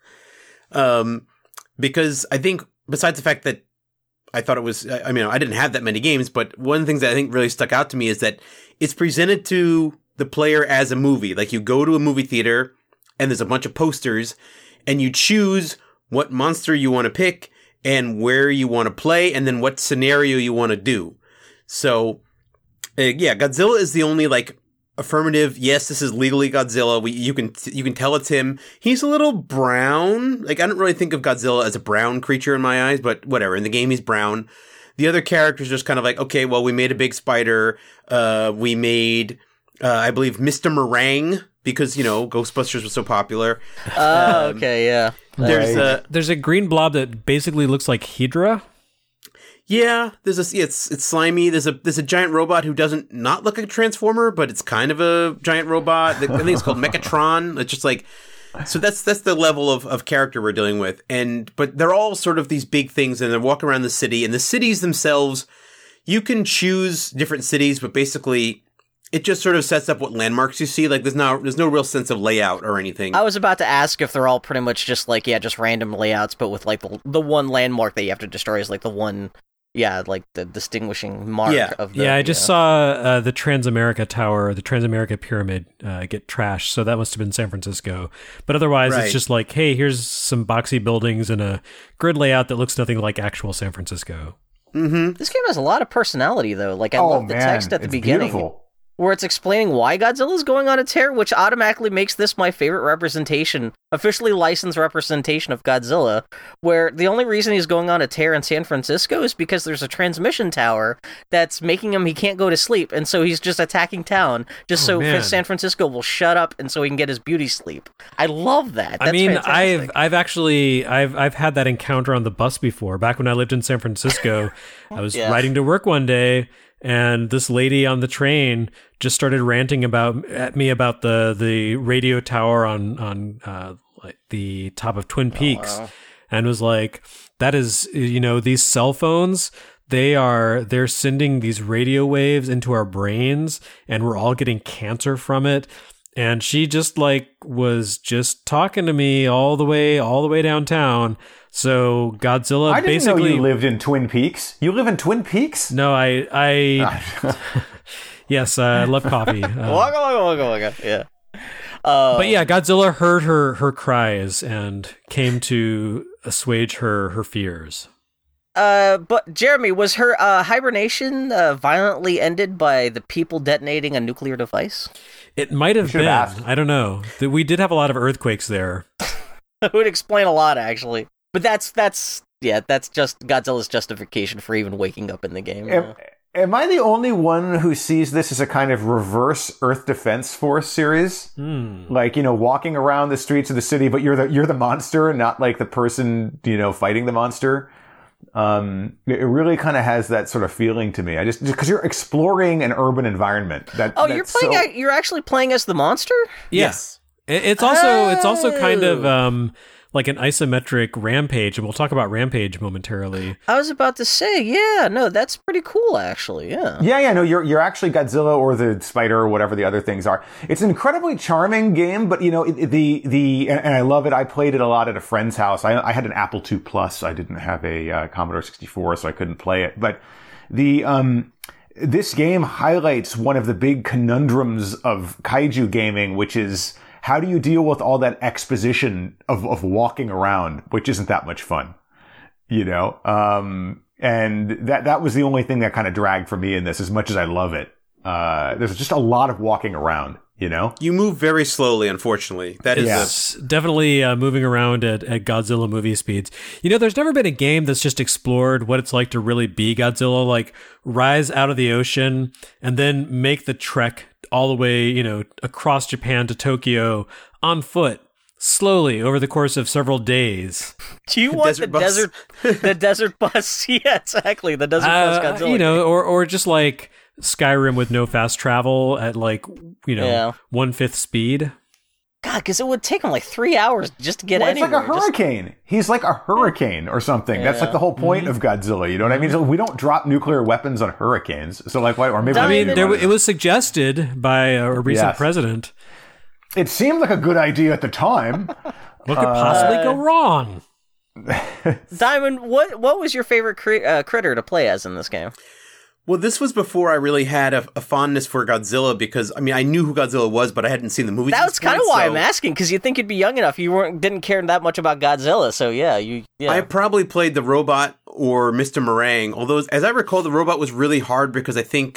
Because I think, besides the fact that I thought it was, I didn't have that many games, but one of the things that I think really stuck out to me is that it's presented to the player as a movie. Like, you go to a movie theater, and there's a bunch of posters, and you choose what monster you want to pick, and where you want to play, and then what scenario you want to do. So, Godzilla is the only, like, affirmative, yes, this is legally Godzilla. You can tell it's him. He's a little brown. Like, I don't really think of Godzilla as a brown creature in my eyes, but whatever. In the game, he's brown. The other characters just kind of like, okay, well, we made a big spider. We made, I believe, Mr. Meringue, because, Ghostbusters was so popular. Oh, okay, yeah. There's a green blob that basically looks like Hydra. Yeah, it's slimy. There's a giant robot who doesn't not look like a Transformer, but it's kind of a giant robot. I think it's called Mechatron. It's just like, so that's the level of character we're dealing with. But they're all sort of these big things, and they walk around the city, and the cities themselves, you can choose different cities, but basically it just sort of sets up what landmarks you see. Like there's no real sense of layout or anything. I was about to ask if they're all pretty much just like, just random layouts, but with like the one landmark that you have to destroy is like the one, like the distinguishing mark of the... Yeah, I just saw the Transamerica Tower, the Transamerica Pyramid get trashed, so that must have been San Francisco. But otherwise, it's just like, hey, here's some boxy buildings and a grid layout that looks nothing like actual San Francisco. Mm-hmm. This game has a lot of personality, though. Like, I love the text at the beginning. Beautiful. Where it's explaining why Godzilla's going on a tear, which automatically makes this my favorite representation, officially licensed representation of Godzilla, where the only reason he's going on a tear in San Francisco is because there's a transmission tower that's making him, he can't go to sleep, and so he's just attacking town, just San Francisco will shut up and so he can get his beauty sleep. I love that. That's fantastic. I've had that encounter on the bus before. Back when I lived in San Francisco, I was riding to work one day, and this lady on the train just started ranting at me about the radio tower on like the top of Twin Peaks, and was like, that is, these cell phones, they're sending these radio waves into our brains, and we're all getting cancer from it. And she just was just talking to me all the way downtown. So Godzilla I didn't basically know you lived in Twin Peaks. You live in Twin Peaks? No, I yes, I love coffee. Waka. Yeah. But yeah, Godzilla heard her cries and came to assuage her fears. But Jeremy, was her hibernation violently ended by the people detonating a nuclear device? It might have been. I don't know. We did have a lot of earthquakes there. It would explain a lot, actually. But that's just Godzilla's justification for even waking up in the game. Am I the only one who sees this as a kind of reverse Earth Defense Force series? Like, walking around the streets of the city, but you're the monster, not like the person, fighting the monster. It really kind of has that sort of feeling to me. Just because you're exploring an urban environment. You're actually playing as the monster? Yes. It's also kind of like an isometric Rampage, and we'll talk about Rampage momentarily. I was about to say, that's pretty cool, actually. No, you're actually Godzilla or the spider or whatever the other things are. It's an incredibly charming game, but and I love it. I played it a lot at a friend's house. I had an Apple II Plus. I didn't have a Commodore 64, so I couldn't play it. But this game highlights one of the big conundrums of kaiju gaming, which is, how do you deal with all that exposition of walking around, which isn't that much fun, And that was the only thing that kind of dragged for me in this, as much as I love it. There's just a lot of walking around, You move very slowly, unfortunately. That is definitely moving around at Godzilla movie speeds. There's never been a game that's just explored what it's like to really be Godzilla, like rise out of the ocean and then make the trek all the way, across Japan to Tokyo on foot, slowly over the course of several days. Do you want the desert bus? Yeah, exactly. The desert bus Godzilla. Or just like Skyrim with no fast travel at 1/5 speed. God, because it would take him 3 hours just to get anywhere. It's like a hurricane. He's like a hurricane or something. Yeah. That's like the whole point of Godzilla. You know what I mean? So we don't drop nuclear weapons on hurricanes. So why? Or maybe it was suggested by a recent president. It seemed like a good idea at the time. What could possibly go wrong? Diamond, what was your favorite critter to play as in this game? Well, this was before I really had a fondness for Godzilla, because, I knew who Godzilla was, but I hadn't seen the movies. That's kind of why I'm asking, because you think you'd be young enough. You didn't care that much about Godzilla, so yeah. I probably played the Robot or Mr. Meringue, although, as I recall, the Robot was really hard because I think,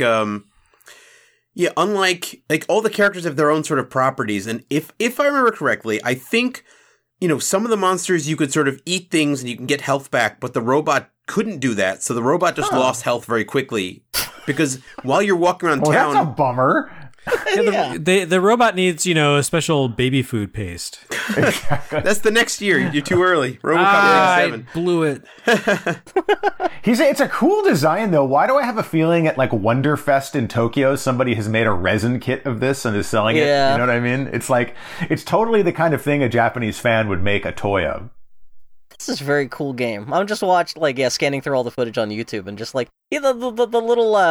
unlike, all the characters have their own sort of properties, and if I remember correctly, I think, some of the monsters you could sort of eat things and you can get health back, but the Robot couldn't do that, so the Robot just lost health very quickly, because while you're walking around town... that's a bummer. The Robot needs, a special baby food paste. That's the next year. You're too early. RoboCop 97. I blew it. It's a cool design, though. Why do I have a feeling at Wonderfest in Tokyo, somebody has made a resin kit of this and is selling it? You know what I mean? It's totally the kind of thing a Japanese fan would make a toy of. This is a very cool game. I'm just scanning through all the footage on YouTube and just the little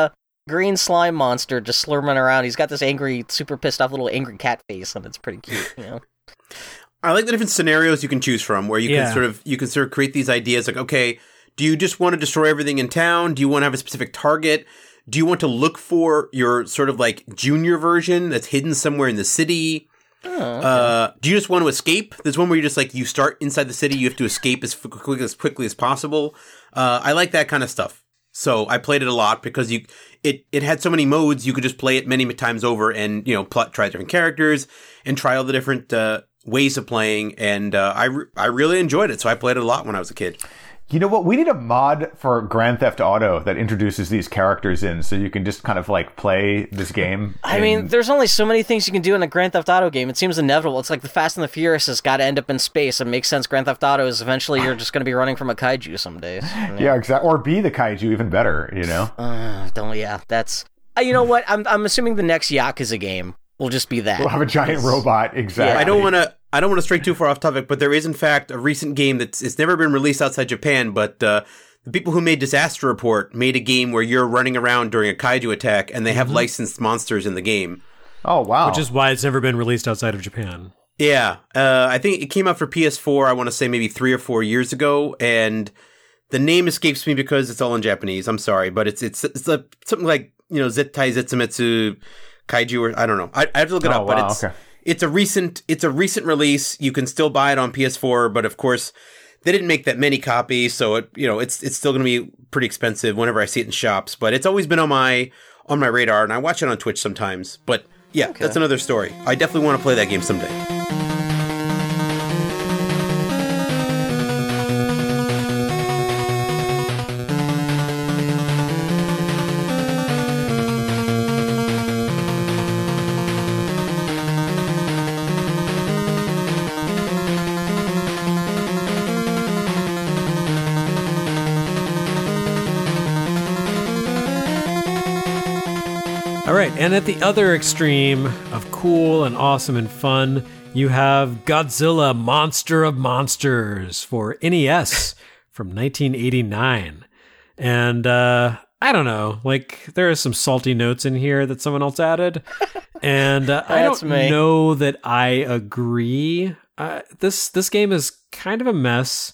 green slime monster just slurming around. He's got this angry, super pissed off little angry cat face, and it's pretty cute, you know? I like the different scenarios you can choose from, where you can sort of create these ideas like, okay, do you just want to destroy everything in town? Do you want to have a specific target? Do you want to look for your sort of like junior version that's hidden somewhere in the city? Oh, okay. Do you just want to escape? There's one where you just like, you start inside the city, you have to escape as quickly as possible. I like that kind of stuff. So I played it a lot because it had so many modes. You could just play it many times over and, you know, try different characters and try all the different ways of playing. And I really enjoyed it. So I played it a lot when I was a kid. You know what? We need a mod for Grand Theft Auto that introduces these characters in, so you can just kind of like play this game. I mean, there's only so many things you can do in a Grand Theft Auto game. It seems inevitable. It's like the Fast and the Furious has got to end up in space. It makes sense. Grand Theft Auto is eventually you're just going to be running from a kaiju some days. Yeah, exactly. Or be the kaiju, even better. You know? That's. You know what? I'm assuming the next Yakuza game will just be that. We'll have a giant robot. Exactly. Yeah. I don't want to stray too far off topic, but there is in fact a recent game it's never been released outside Japan, but the people who made Disaster Report made a game where you're running around during a kaiju attack, and they have licensed monsters in the game. Oh, wow. Which is why it's never been released outside of Japan. Yeah. I think it came out for PS4, I want to say maybe 3 or 4 years ago, and the name escapes me because it's all in Japanese. I'm sorry, but it's something like, you know, Zettai Zetsumetsu Kaiju, or I don't know. I have to look it up, but it's a recent release. You can still buy it on PS4, but of course they didn't make that many copies, so it's still going to be pretty expensive whenever I see it in shops. But it's always been on my radar, and I watch it on Twitch sometimes. But yeah, That's another story. I definitely want to play that game someday. All right, and at the other extreme of cool and awesome and fun, you have Godzilla Monster of Monsters for NES from 1989. And I don't know, like there are some salty notes in here that someone else added. And I don't know that I agree. This game is kind of a mess,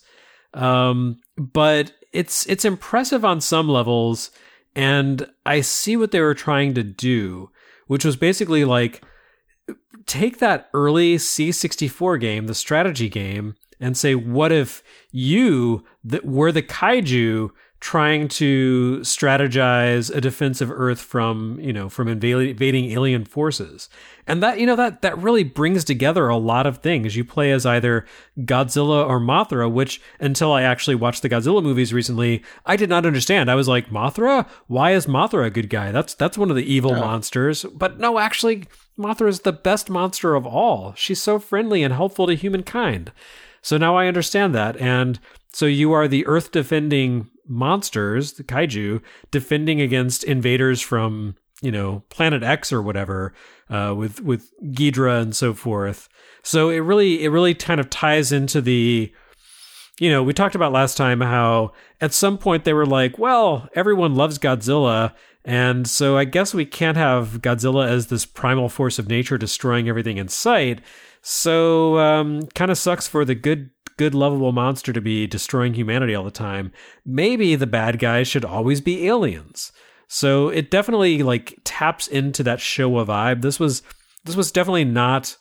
but it's impressive on some levels. And I see what they were trying to do, which was basically like take that early C64 game, the strategy game, and say, what if you were the kaiju trying to strategize a defense of Earth from invading alien forces? And that really brings together a lot of things. You play as either Godzilla or Mothra, which until I actually watched the Godzilla movies recently, I did not understand. I was like, Mothra? Why is Mothra a good guy? That's one of the evil monsters. But no, actually, Mothra is the best monster of all. She's so friendly and helpful to humankind. So now I understand that. And so you are the Earth defending monsters, the kaiju, defending against invaders from, Planet X or whatever, with Ghidra and so forth. So it really kind of ties into the, we talked about last time how at some point they were like, well, everyone loves Godzilla, and so I guess we can't have Godzilla as this primal force of nature destroying everything in sight. So kind of sucks for the good lovable monster to be destroying humanity all the time. Maybe the bad guys should always be aliens. So it definitely like taps into that Showa vibe. This was definitely not,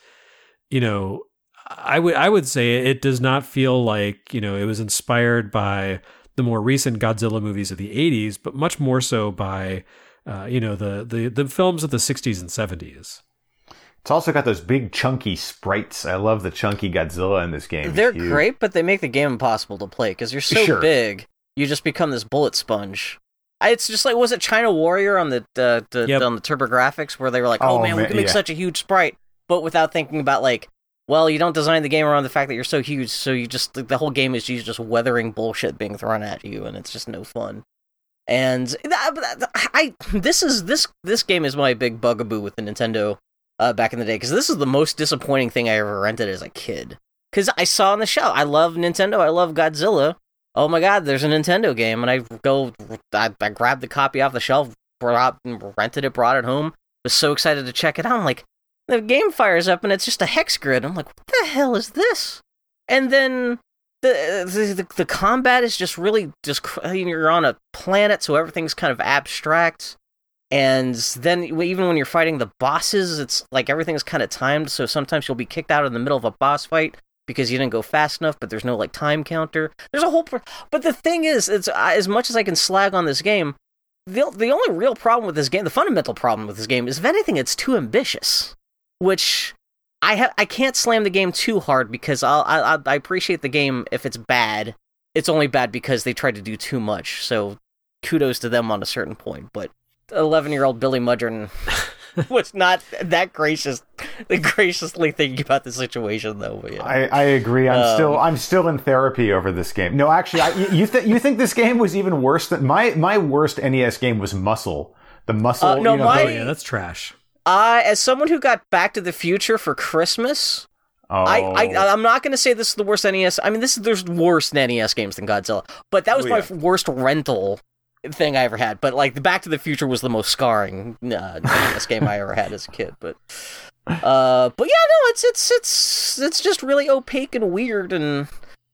I would say it does not feel like, it was inspired by the more recent Godzilla movies of the 80s, but much more so by the films of the 60s and 70s. It's also got those big chunky sprites. I love the chunky Godzilla in this game. They're great, but they make the game impossible to play because you're so big. You just become this bullet sponge. It's just like, was it China Warrior on the on the TurboGrafx where they were like, oh man, we can make such a huge sprite, but without thinking about like, well, you don't design the game around the fact that you're so huge, so you just the whole game is you just weathering bullshit being thrown at you, and it's just no fun. And this game is my big bugaboo with the Nintendo. Back in the day, because this is the most disappointing thing I ever rented as a kid. Because I saw on the shelf, I love Nintendo, I love Godzilla. Oh my god, there's a Nintendo game, and I grab the copy off the shelf, rented it, brought it home, was so excited to check it out. I'm like, the game fires up and it's just a hex grid. I'm like, what the hell is this? And then the combat is just really you're on a planet, so everything's kind of abstract. And then even when you're fighting the bosses, it's like everything's kind of timed, so sometimes you'll be kicked out in the middle of a boss fight because you didn't go fast enough, but there's no like time counter. There's a whole but the thing is, it's as much as I can slag on this game, the only real problem with this game, the fundamental problem with this game, is if anything, it's too ambitious. Which I can't slam the game too hard because I appreciate the game if it's bad. It's only bad because they tried to do too much. So kudos to them on a certain point, but 11-year-old Billy Mudgeon was not that graciously thinking about the situation, though. But, yeah. I agree. I'm still in therapy over this game. No, actually, you think this game was even worse than my worst NES game was Muscle. The Muscle. No, oh yeah, that's trash. As someone who got Back to the Future for Christmas. Oh. I'm not going to say this is the worst NES. I mean, there's worse NES games than Godzilla, but that was my worst rental thing I ever had. But like, the Back to the Future was the most scarring NES game I ever had as a kid. But yeah, no, it's just really opaque and weird, and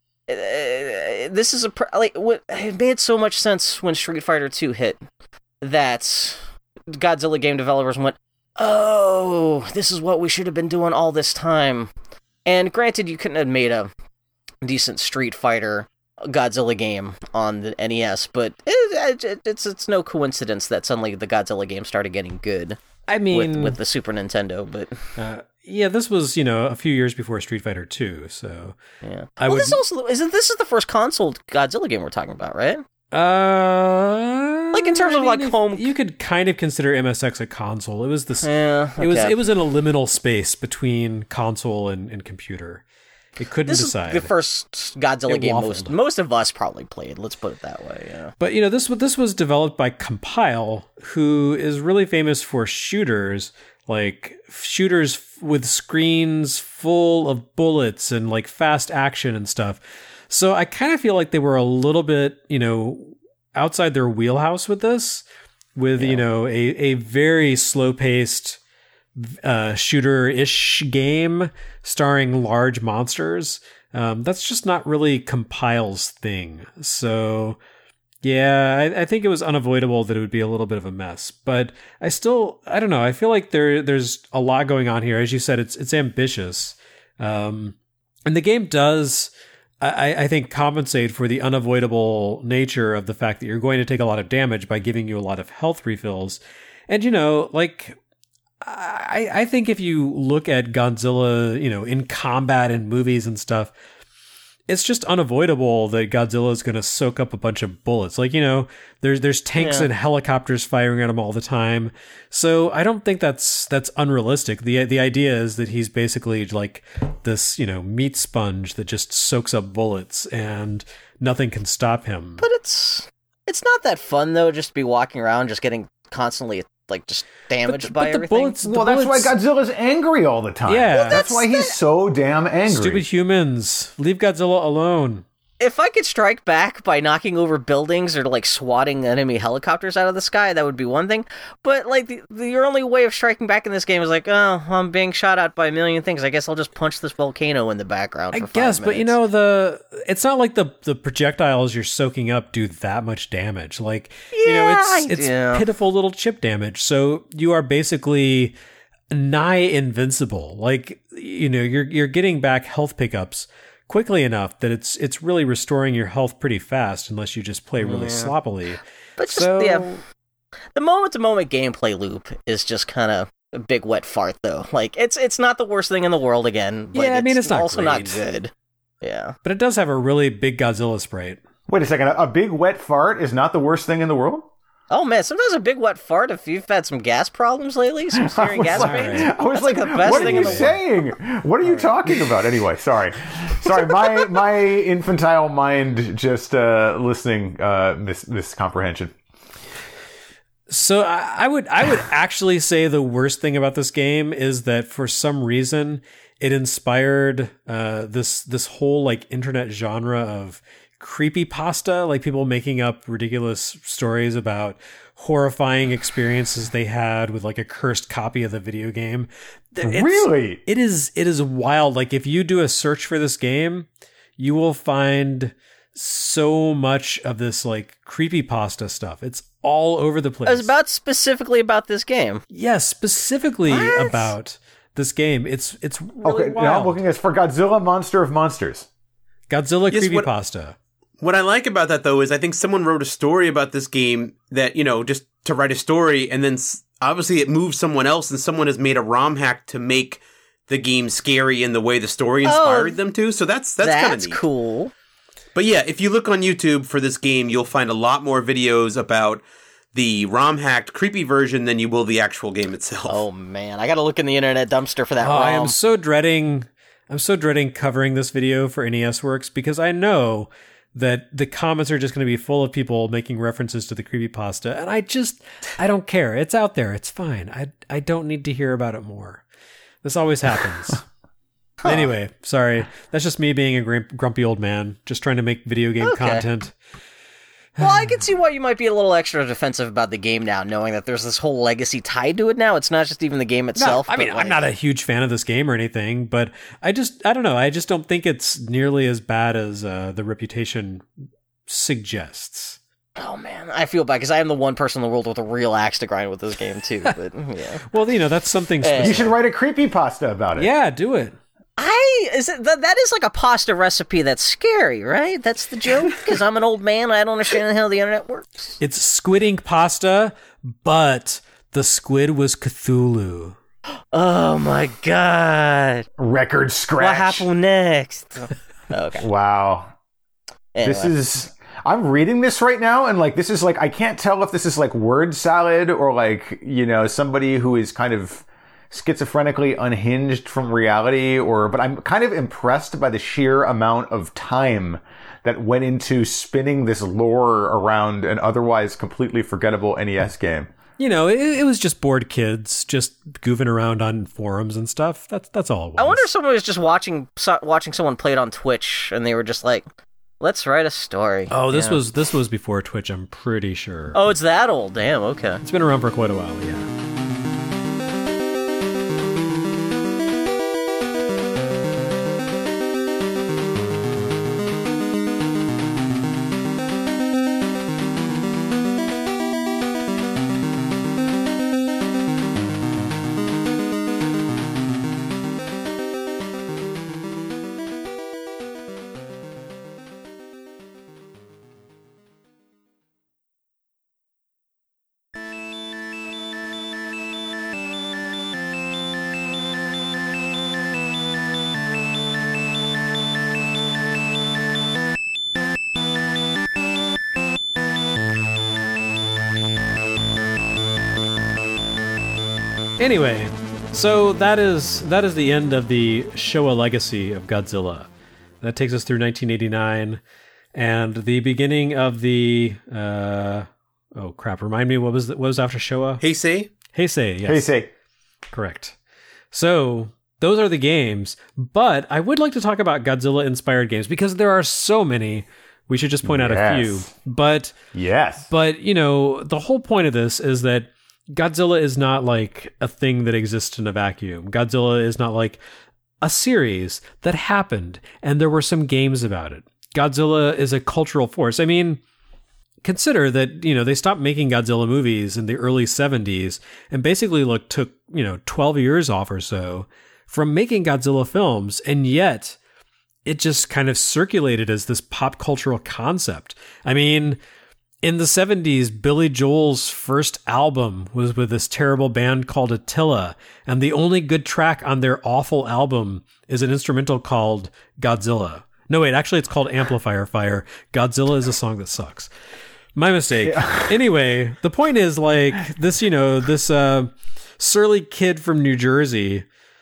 this is it made so much sense when Street Fighter 2 hit that Godzilla game developers went, oh, this is what we should have been doing all this time. And granted, you couldn't have made a decent Street Fighter Godzilla game on the NES, but it's no coincidence that suddenly the Godzilla game started getting good. I mean, with the Super Nintendo, but yeah, this was a few years before Street Fighter 2, so yeah. This is the first console Godzilla game we're talking about, right? Like in terms of like home, you could kind of consider MSX a console. It was this. Yeah, okay. It was in a liminal space between console and computer. It couldn't decide. This is the first Godzilla game most of us probably played. Let's put it that way. Yeah. But this was developed by Compile, who is really famous for shooters, like shooters with screens full of bullets and like fast action and stuff. So I kind of feel like they were a little bit, outside their wheelhouse with this, with, a very slow-paced shooter-ish game starring large monsters. That's just not really Compile's thing. So, yeah, I think it was unavoidable that it would be a little bit of a mess. But I don't know. I feel like there's a lot going on here. As you said, it's ambitious. And the game does, I think, compensate for the unavoidable nature of the fact that you're going to take a lot of damage by giving you a lot of health refills. And, I think if you look at Godzilla, in combat and movies and stuff, it's just unavoidable that Godzilla is going to soak up a bunch of bullets. Like, there's tanks and helicopters firing at him all the time. So I don't think that's unrealistic. The idea is that he's basically like this, meat sponge that just soaks up bullets and nothing can stop him. But it's not that fun though, just to be walking around just getting constantly just damaged by everything. That's why Godzilla's angry all the time. Yeah. Well, that's why he's so damn angry. Stupid humans. Leave Godzilla alone. If I could strike back by knocking over buildings or like swatting enemy helicopters out of the sky, that would be one thing. But like the only way of striking back in this game is like, oh, I'm being shot at by a million things. I guess I'll just punch this volcano in the background. I guess, but it's not like the projectiles you're soaking up do that much damage. Like, it's pitiful little chip damage. So you are basically nigh invincible. Like, you're getting back health pickups quickly enough that it's really restoring your health pretty fast unless you just play really sloppily. But the moment-to-moment gameplay loop is just kind of a big wet fart, though. Like, it's not the worst thing in the world again, but it's not also great. Not good. Yeah. But it does have a really big Godzilla sprite. Wait a second, a big wet fart is not the worst thing in the world? Oh man, sometimes a big wet fart if you've had some gas problems lately, some searing gas pains. I was like, what are you saying? What are you talking about? Anyway, sorry, my infantile mind just listening miscomprehension. So I would actually say the worst thing about this game is that for some reason it inspired this whole like internet genre of creepypasta, like people making up ridiculous stories about horrifying experiences they had with like a cursed copy of the video game. Really? It is wild. Like if you do a search for this game, you will find so much of this like creepypasta stuff. It's all over the place. It was specifically about this game. Yes, specifically about this game. It's really Okay, wild. now I'm looking at for Godzilla Monster of Monsters. Godzilla Yes, creepypasta. What I like about that, though, is I think someone wrote a story about this game that, just to write a story, and then obviously it moved someone else, and someone has made a ROM hack to make the game scary in the way the story inspired them to. So that's kind of neat. Cool. But yeah, if you look on YouTube for this game, you'll find a lot more videos about the ROM hacked creepy version than you will the actual game itself. Oh man, I gotta look in the internet dumpster for that Oh, ROM. I am so dreading covering this video for NES Works because I know that the comments are just going to be full of people making references to the creepypasta, and I don't care. It's out there. It's fine. I don't need to hear about it more. This always happens. Anyway, sorry. That's just me being a grumpy old man, just trying to make video game content. Well, I can see why you might be a little extra defensive about the game now, knowing that there's this whole legacy tied to it now. It's not just even the game itself. No, I mean, I'm not a huge fan of this game or anything, but I don't know. I just don't think it's nearly as bad as the reputation suggests. Oh man, I feel bad because I am the one person in the world with a real axe to grind with this game too. But yeah, Well, that's something specific. You should write a creepypasta about it. Yeah, do it. that is like a pasta recipe that's scary, right? That's the joke. Because I'm an old man, I don't understand how the internet works. It's squid ink pasta, but the squid was Cthulhu. Oh my god! Record scratch. What happened next? Okay. Wow. Anyway. This is... I'm reading this right now, and like this is like I can't tell if this is like word salad or like somebody who is kind of schizophrenically unhinged from reality, but I'm kind of impressed by the sheer amount of time that went into spinning this lore around an otherwise completely forgettable NES game. It was just bored kids just goofing around on forums and stuff. That's all it was. I wonder if someone was just watching someone play it on Twitch, and they were just like, "Let's write a story." Oh, this was before Twitch, I'm pretty sure. Oh, it's that old. Damn. Okay. It's been around for quite a while, yeah. Anyway, so that is the end of the Showa legacy of Godzilla. That takes us through 1989 and the beginning of the oh crap! Remind me what was after Showa? Heisei? Heisei, yes. Heisei. Correct. So those are the games, but I would like to talk about Godzilla-inspired games because there are so many. We should just point out a few. But yes, the whole point of this is that Godzilla is not like a thing that exists in a vacuum. Godzilla is not like a series that happened and there were some games about it. Godzilla is a cultural force. I mean, consider that, they stopped making Godzilla movies in the early 70s and basically took 12 years off or so from making Godzilla films. And yet it just kind of circulated as this pop cultural concept. I mean, in the 70s, Billy Joel's first album was with this terrible band called Attila, and the only good track on their awful album is an instrumental called Godzilla. No, wait, actually it's called Amplifier Fire. Godzilla is a song that sucks. My mistake. Yeah. Anyway, the point is this, this surly kid from New Jersey,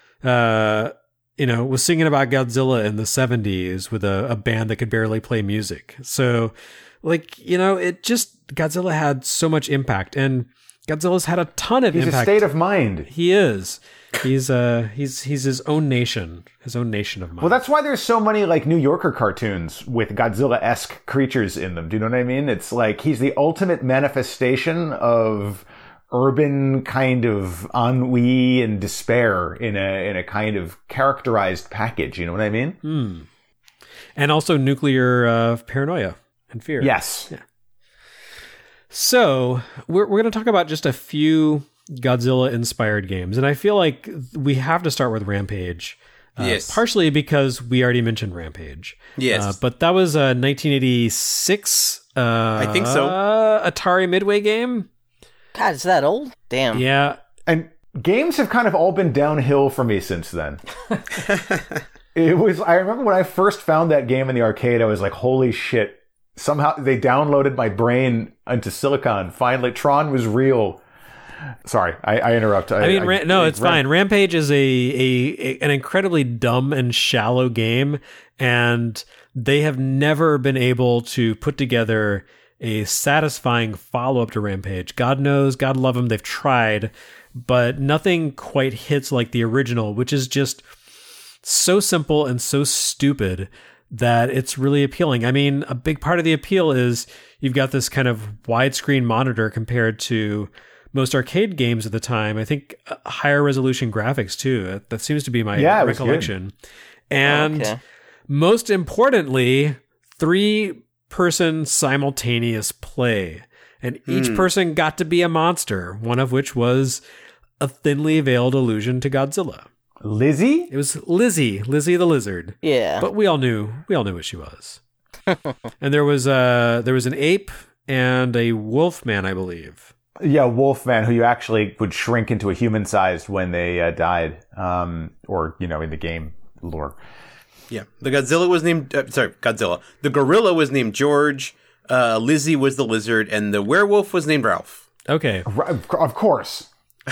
was singing about Godzilla in the 70s with a band that could barely play music. So, Godzilla had so much impact, and Godzilla's had a ton of impact. He's a state of mind. He is. He's his own nation of mine. Well, that's why there's so many like New Yorker cartoons with Godzilla-esque creatures in them. Do you know what I mean? It's like he's the ultimate manifestation of urban kind of ennui and despair in a kind of characterized package. You know what I mean? And also nuclear paranoia and fear. Yes. Yeah. So we're going to talk about just a few Godzilla-inspired games, and I feel like we have to start with Rampage. Yes. Partially because we already mentioned Rampage. Yes. But that was a 1986. I think so. Atari Midway game. God, is that old? Damn. Yeah. And games have kind of all been downhill for me since then. I remember when I first found that game in the arcade, I was like, holy shit. Somehow they downloaded my brain into Silicon. Finally, Tron was real. Sorry, I interrupt. It's fine. Rampage is an incredibly dumb and shallow game, and they have never been able to put together a satisfying follow-up to Rampage. God knows, God love them, they've tried, but nothing quite hits like the original, which is just so simple and so stupid that it's really appealing. I mean, a big part of the appeal is you've got this kind of widescreen monitor compared to most arcade games at the time. I think higher resolution graphics too. That seems to be my recollection. And most importantly, 3-person simultaneous play. And each person got to be a monster, one of which was a thinly veiled allusion to Godzilla. Lizzie? It was Lizzie the lizard. Yeah. But we all knew what she was. And there was an ape and a wolf man, I believe. Yeah, Wolfman, who you actually would shrink into a human sized when they died, or in the game lore. Yeah, the Godzilla was named. Godzilla. The gorilla was named George. Lizzie was the lizard, and the werewolf was named Ralph. Okay, of course.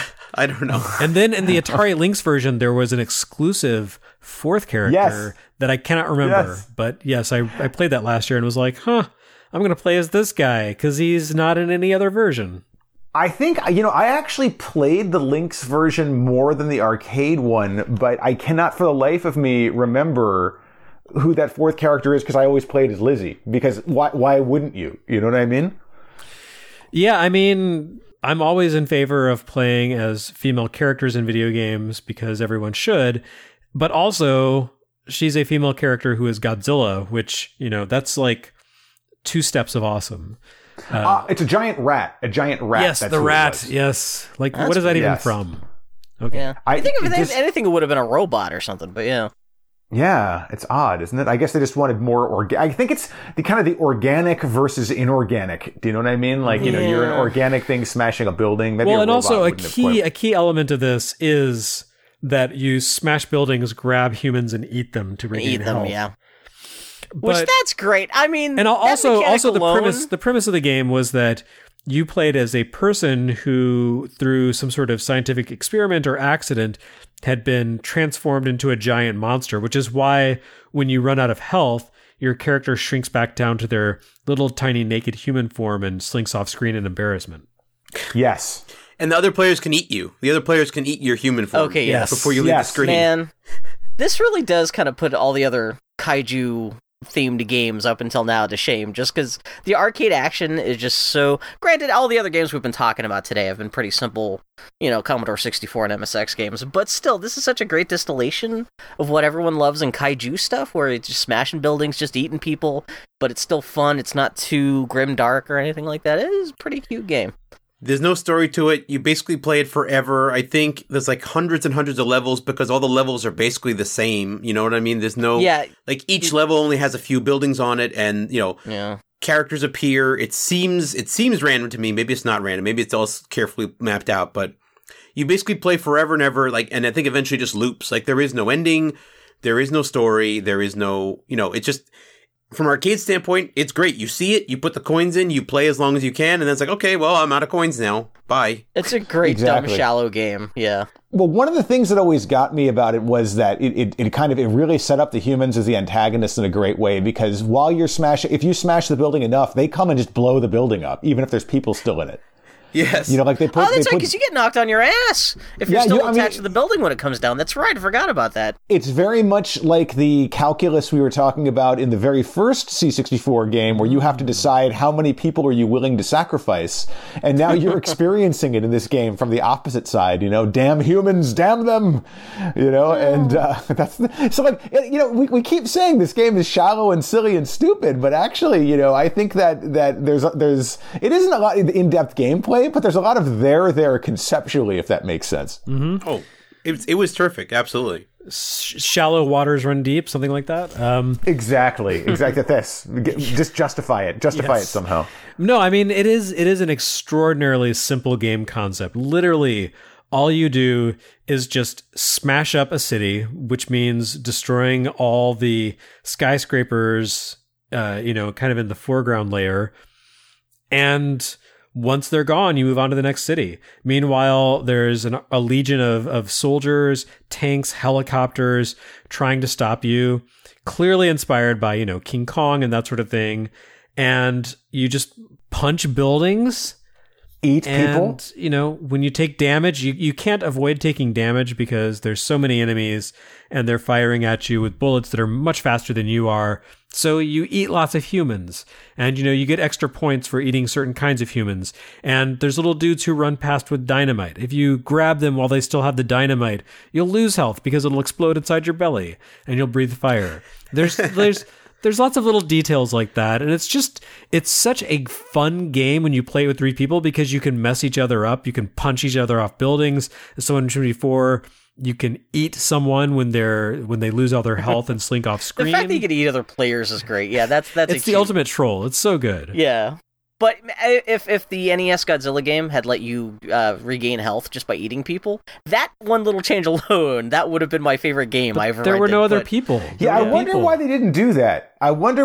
I don't know. And then in the Atari Lynx version, there was an exclusive fourth character that I cannot remember. Yes. But yes, I played that last year and was like, I'm going to play as this guy because he's not in any other version. I think, I actually played the Lynx version more than the arcade one, but I cannot for the life of me remember who that fourth character is because I always played as Lizzie. Because why wouldn't you? You know what I mean? Yeah, I mean, I'm always in favor of playing as female characters in video games because everyone should. But also, she's a female character who is Godzilla, which, that's like 2 steps of awesome. It's a giant rat. Yes, that's the rat. Yes. Like, what is that even from? Okay. Yeah. I think if anything, it would have been a robot or something, but yeah. Yeah, it's odd, isn't it? I guess they just wanted more I think it's the organic versus inorganic. Do you know what I mean? Like, you're an organic thing smashing a building. Maybe and also a key element of this is that you smash buildings, grab humans, and eat them to regain health. Yeah. Which that's great. I mean, and also the premise of the game was that you played as a person who, through some sort of scientific experiment or accident, had been transformed into a giant monster, which is why when you run out of health, your character shrinks back down to their little tiny naked human form and slinks off screen in embarrassment. Yes. And the other players can eat you. The other players can eat your human form. Okay, yes. Before you leave the screen. Man, this really does kind of put all the other kaiju themed games up until now to shame, just because the arcade action is just so... Granted, all the other games we've been talking about today have been pretty simple, Commodore 64 and MSX games, but still, this is such a great distillation of what everyone loves in kaiju stuff, where it's just smashing buildings, just eating people, but it's still fun, it's not too grim dark or anything like that. It is a pretty cute game. There's no story to it. You basically play it forever. I think there's like hundreds and hundreds of levels because all the levels are basically the same. You know what I mean? There's no... Yeah. Like each level only has a few buildings on it and, characters appear. It seems random to me. Maybe it's not random. Maybe it's all carefully mapped out, but you basically play forever and ever. And I think eventually just loops. Like there is no ending. There is no story. There is no, it's just... From an arcade standpoint, it's great. You see it, you put the coins in, you play as long as you can, and then it's like, okay, well, I'm out of coins now. Bye. It's a great, dumb, shallow game. Yeah. Well, one of the things that always got me about it was that it really set up the humans as the antagonists in a great way, because while you're if you smash the building enough, they come and just blow the building up, even if there's people still in it. Yes. You know, like they put. Oh, that's they right, put- because you get knocked on your ass if you're Yeah, still I mean, attached to the building when it comes down. That's right, I forgot about that. It's very much like the calculus we were talking about in the very first C64 game, where you have to decide how many people are you willing to sacrifice. And now you're experiencing it in this game from the opposite side, you know, damn humans, damn them, you know, and that's, so like, you know, we keep saying this game is shallow and silly and stupid, but actually, you know, I think that there's, it isn't a lot of in-depth gameplay, but there's a lot of there conceptually, if that makes sense. Mm-hmm. Oh, it was terrific. Absolutely. Shallow waters run deep, something like that. Exactly. This. Just justify it. Justify it somehow. No, I mean, it is an extraordinarily simple game concept. Literally, all you do is just smash up a city, which means destroying all the skyscrapers, you know, kind of in the foreground layer. And once they're gone, you move on to the next city. Meanwhile, there's a legion of soldiers, tanks, helicopters trying to stop you, clearly inspired by, you know, King Kong and that sort of thing. And you just punch buildings. Eat people. And, you know, when you take damage, you can't avoid taking damage because there's so many enemies and they're firing at you with bullets that are much faster than you are. So you eat lots of humans and, you know, you get extra points for eating certain kinds of humans. And there's little dudes who run past with dynamite. If you grab them while they still have the dynamite, you'll lose health because it'll explode inside your belly and you'll breathe fire. There's lots of little details like that, and it's such a fun game when you play it with 3 people because you can mess each other up, you can punch each other off buildings. As someone mentioned before, you can eat someone when they lose all their health and slink off screen. The fact that you can eat other players is great. Yeah, that's it's the ultimate troll. It's so good. Yeah. But if the NES Godzilla game had let you regain health just by eating people, that one little change alone, that would have been my favorite game I ever There were rented, no other people. Yeah, I wonder why they didn't do that.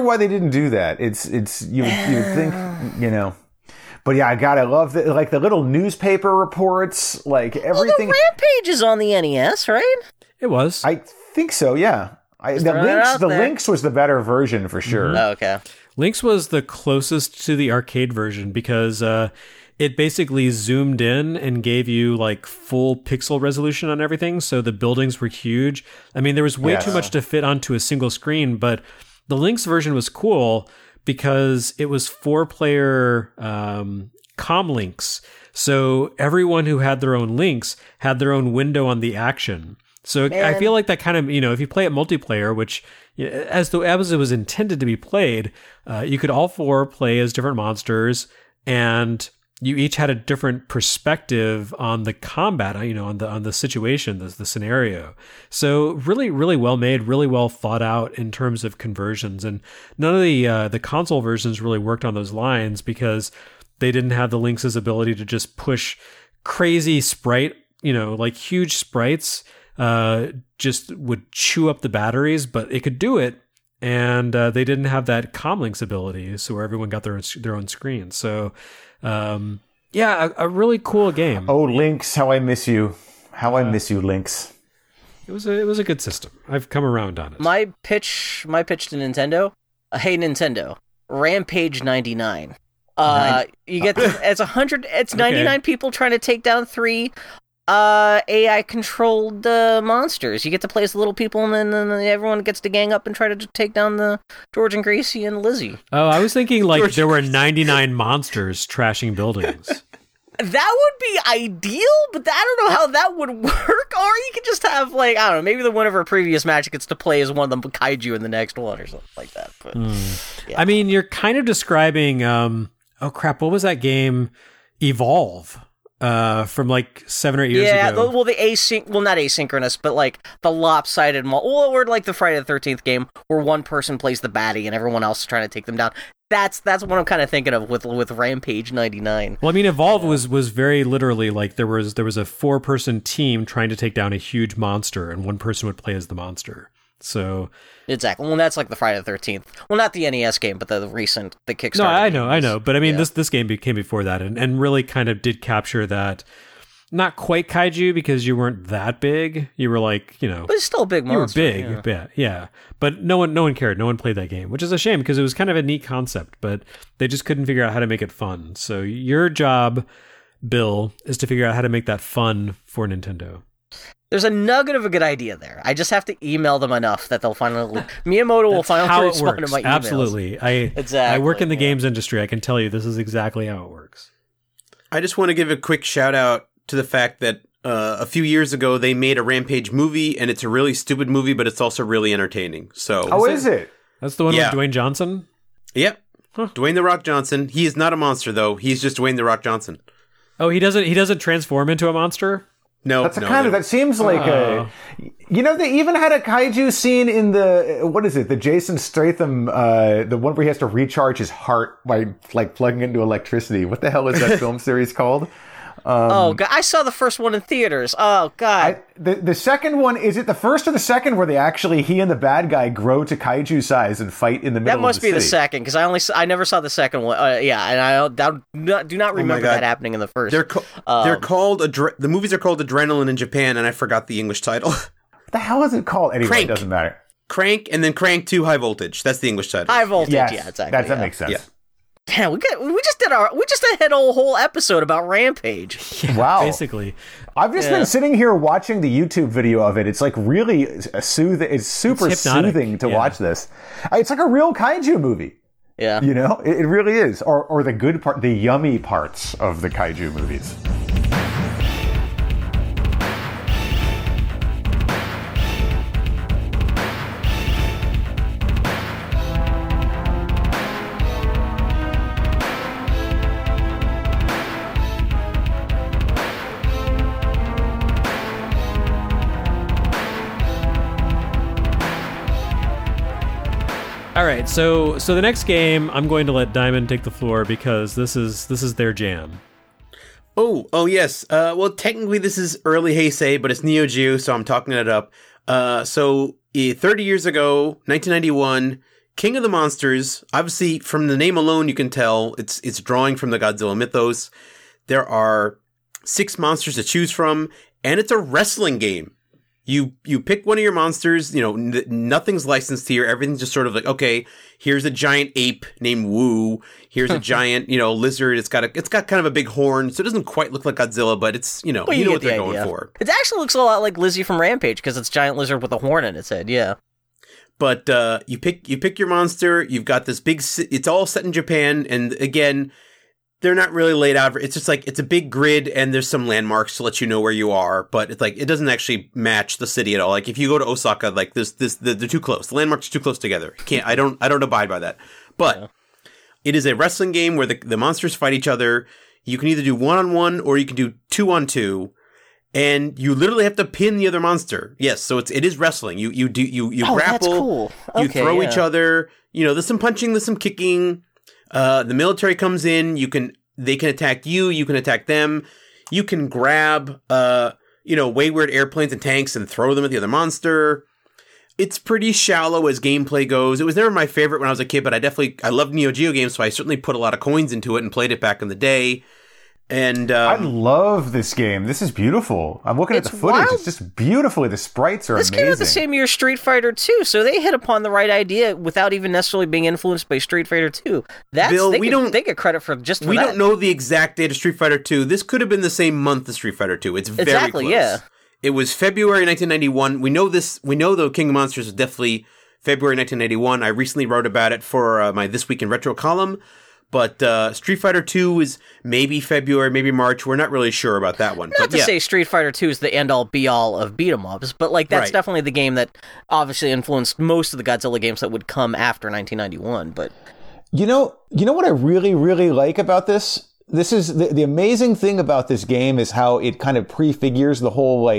It's you would think, you know. But yeah, I love like the little newspaper reports, like everything. Well, the Rampage is on the NES, right? It was. I think so, yeah. The Lynx was the better version for sure. Oh, okay. Lynx was the closest to the arcade version because it basically zoomed in and gave you like full pixel resolution on everything. So the buildings were huge. I mean, there was way too much to fit onto a single screen, but the Lynx version was cool because it was 4-player comm links. So everyone who had their own links had their own window on the action. So I feel like that kind of, you know, if you play it multiplayer, which as it was intended to be played, you could all 4 play as different monsters, and you each had a different perspective on the combat, you know, on the situation, the scenario. So really, really well made, really well thought out in terms of conversions, and none of the console versions really worked on those lines because they didn't have the Lynx's ability to just push crazy sprite, you know, like huge sprites. Just would chew up the batteries, but it could do it, and they didn't have that Comlink's ability, so where everyone got their own screen. So, yeah, a really cool game. Oh, Lynx, how I miss you! How I miss you, Lynx. It was a good system. I've come around on it. My pitch to Nintendo. Hey Nintendo, Rampage 99. You get it's 100. It's 99 people trying to take down 3. AI controlled monsters. You get to play as little people, and then everyone gets to gang up and try to take down the George and Gracie and Lizzie. Oh, I was thinking like there were 99 monsters trashing buildings. That would be ideal, but I don't know how that would work. Or you could just have, like, I don't know, maybe the winner of a previous match gets to play as one of them kaiju in the next one or something like that. But yeah. I mean, you're kind of describing oh crap, what was that game? Evolve. From like 7 or 8 years ago. Yeah, well, not asynchronous, but like the lopsided, or like the Friday the 13th game where one person plays the baddie and everyone else is trying to take them down. That's what I'm kind of thinking of with Rampage 99. Well, I mean, Evolve was very literally like there was a 4-person team trying to take down a huge monster, and one person would play as the monster. So exactly. Well, that's like the Friday the 13th. Well, not the NES game, but the Kickstarter. No, I know. But I mean, this game came before that, and really kind of did capture that. Not quite kaiju because you weren't that big. You were like, you know, but it's still a big monster. You were big, yeah. But no one cared. No one played that game, which is a shame because it was kind of a neat concept, but they just couldn't figure out how to make it fun. So your job, Bill, is to figure out how to make that fun for Nintendo. There's a nugget of a good idea there. I just have to email them enough that they'll finally... Miyamoto will finally respond to my emails. Absolutely. I work in the games industry. I can tell you this is exactly how it works. I just want to give a quick shout out to the fact that a few years ago they made a Rampage movie, and it's a really stupid movie, but it's also really entertaining. So, is it? That's the one with Dwayne Johnson? Yep. Huh. Dwayne The Rock Johnson. He is not a monster, though. He's just Dwayne The Rock Johnson. Oh, he doesn't transform into a monster? No, that seems like they even had a kaiju scene in the Jason Statham, the one where he has to recharge his heart by like plugging into electricity. What the hell is that film series called? God, I saw the first one in theaters. Oh God. The second one, is it the first or the second where he and the bad guy grow to kaiju size and fight in the middle of the city? That must be the second, because I never saw the second one. And I do not remember that happening in the first. They're called the movies are called Adrenaline in Japan, and I forgot the English title. What the hell is it called? Anyway, Crank. It doesn't matter. Crank, and then Crank 2 High Voltage. That's the English title. High Voltage, yes, yeah, exactly. That makes sense. Yeah. Damn, we just had a whole episode about Rampage. Yeah, wow. Basically. I've just been sitting here watching the YouTube video of it. It's like really soothing. It's super soothing to watch this. It's like a real kaiju movie. Yeah. You know, it really is. Or the good part, the yummy parts of the kaiju movies. All right, so the next game, I'm going to let Diamond take the floor because this is their jam. Oh yes. Well, technically this is early Heisei, but it's Neo Geo, so I'm talking it up. 30 years ago, 1991, King of the Monsters. Obviously, from the name alone, you can tell it's drawing from the Godzilla mythos. There are 6 monsters to choose from, and it's a wrestling game. You pick one of your monsters, you know, nothing's licensed here. Everything's just sort of like, okay, here's a giant ape named Wu. Here's a giant, lizard. It's got kind of a big horn, so it doesn't quite look like Godzilla, but it's, you know what they're going for. It actually looks a lot like Lizzie from Rampage because it's a giant lizard with a horn in its head, yeah. But you pick your monster, you've got this big, it's all set in Japan, and again, they're not really laid out. It's just like, it's a big grid and there's some landmarks to let you know where you are, but it's like, it doesn't actually match the city at all. Like if you go to Osaka, like they're too close. The landmarks are too close together. I don't abide by that. But It is a wrestling game where the monsters fight each other. You can either do 1-on-1 or you can do 2-on-2. And you literally have to pin the other monster. Yes, so it is wrestling. You grapple, that's cool. Okay, you throw each other. There's some punching, there's some kicking. The military comes in, they can attack you, you can attack them. You can grab, wayward airplanes and tanks and throw them at the other monster. It's pretty shallow as gameplay goes. It was never my favorite when I was a kid, but I loved Neo Geo games, so I certainly put a lot of coins into it and played it back in the day. And I love this game. This is beautiful. I'm looking at the footage. Wild. It's just beautiful. The sprites are amazing. This came out the same year as Street Fighter 2, so they hit upon the right idea without even necessarily being influenced by Street Fighter 2. Bill, they get credit for just for we that. don't know the exact date of Street Fighter 2. This could have been the same month as Street Fighter 2. It's very close. Yeah. It was February 1991. We know this. We know the King of Monsters was definitely February 1991. I recently wrote about it for my This Week in Retro column. But Street Fighter 2 is maybe February, maybe March. We're not really sure about that one. Not to say Street Fighter 2 is the end-all, be-all of beat-em-ups, but that's definitely the game that obviously influenced most of the Godzilla games that would come after 1991. But you know what I really, really like about this? This is the amazing thing about this game is how it kind of prefigures the whole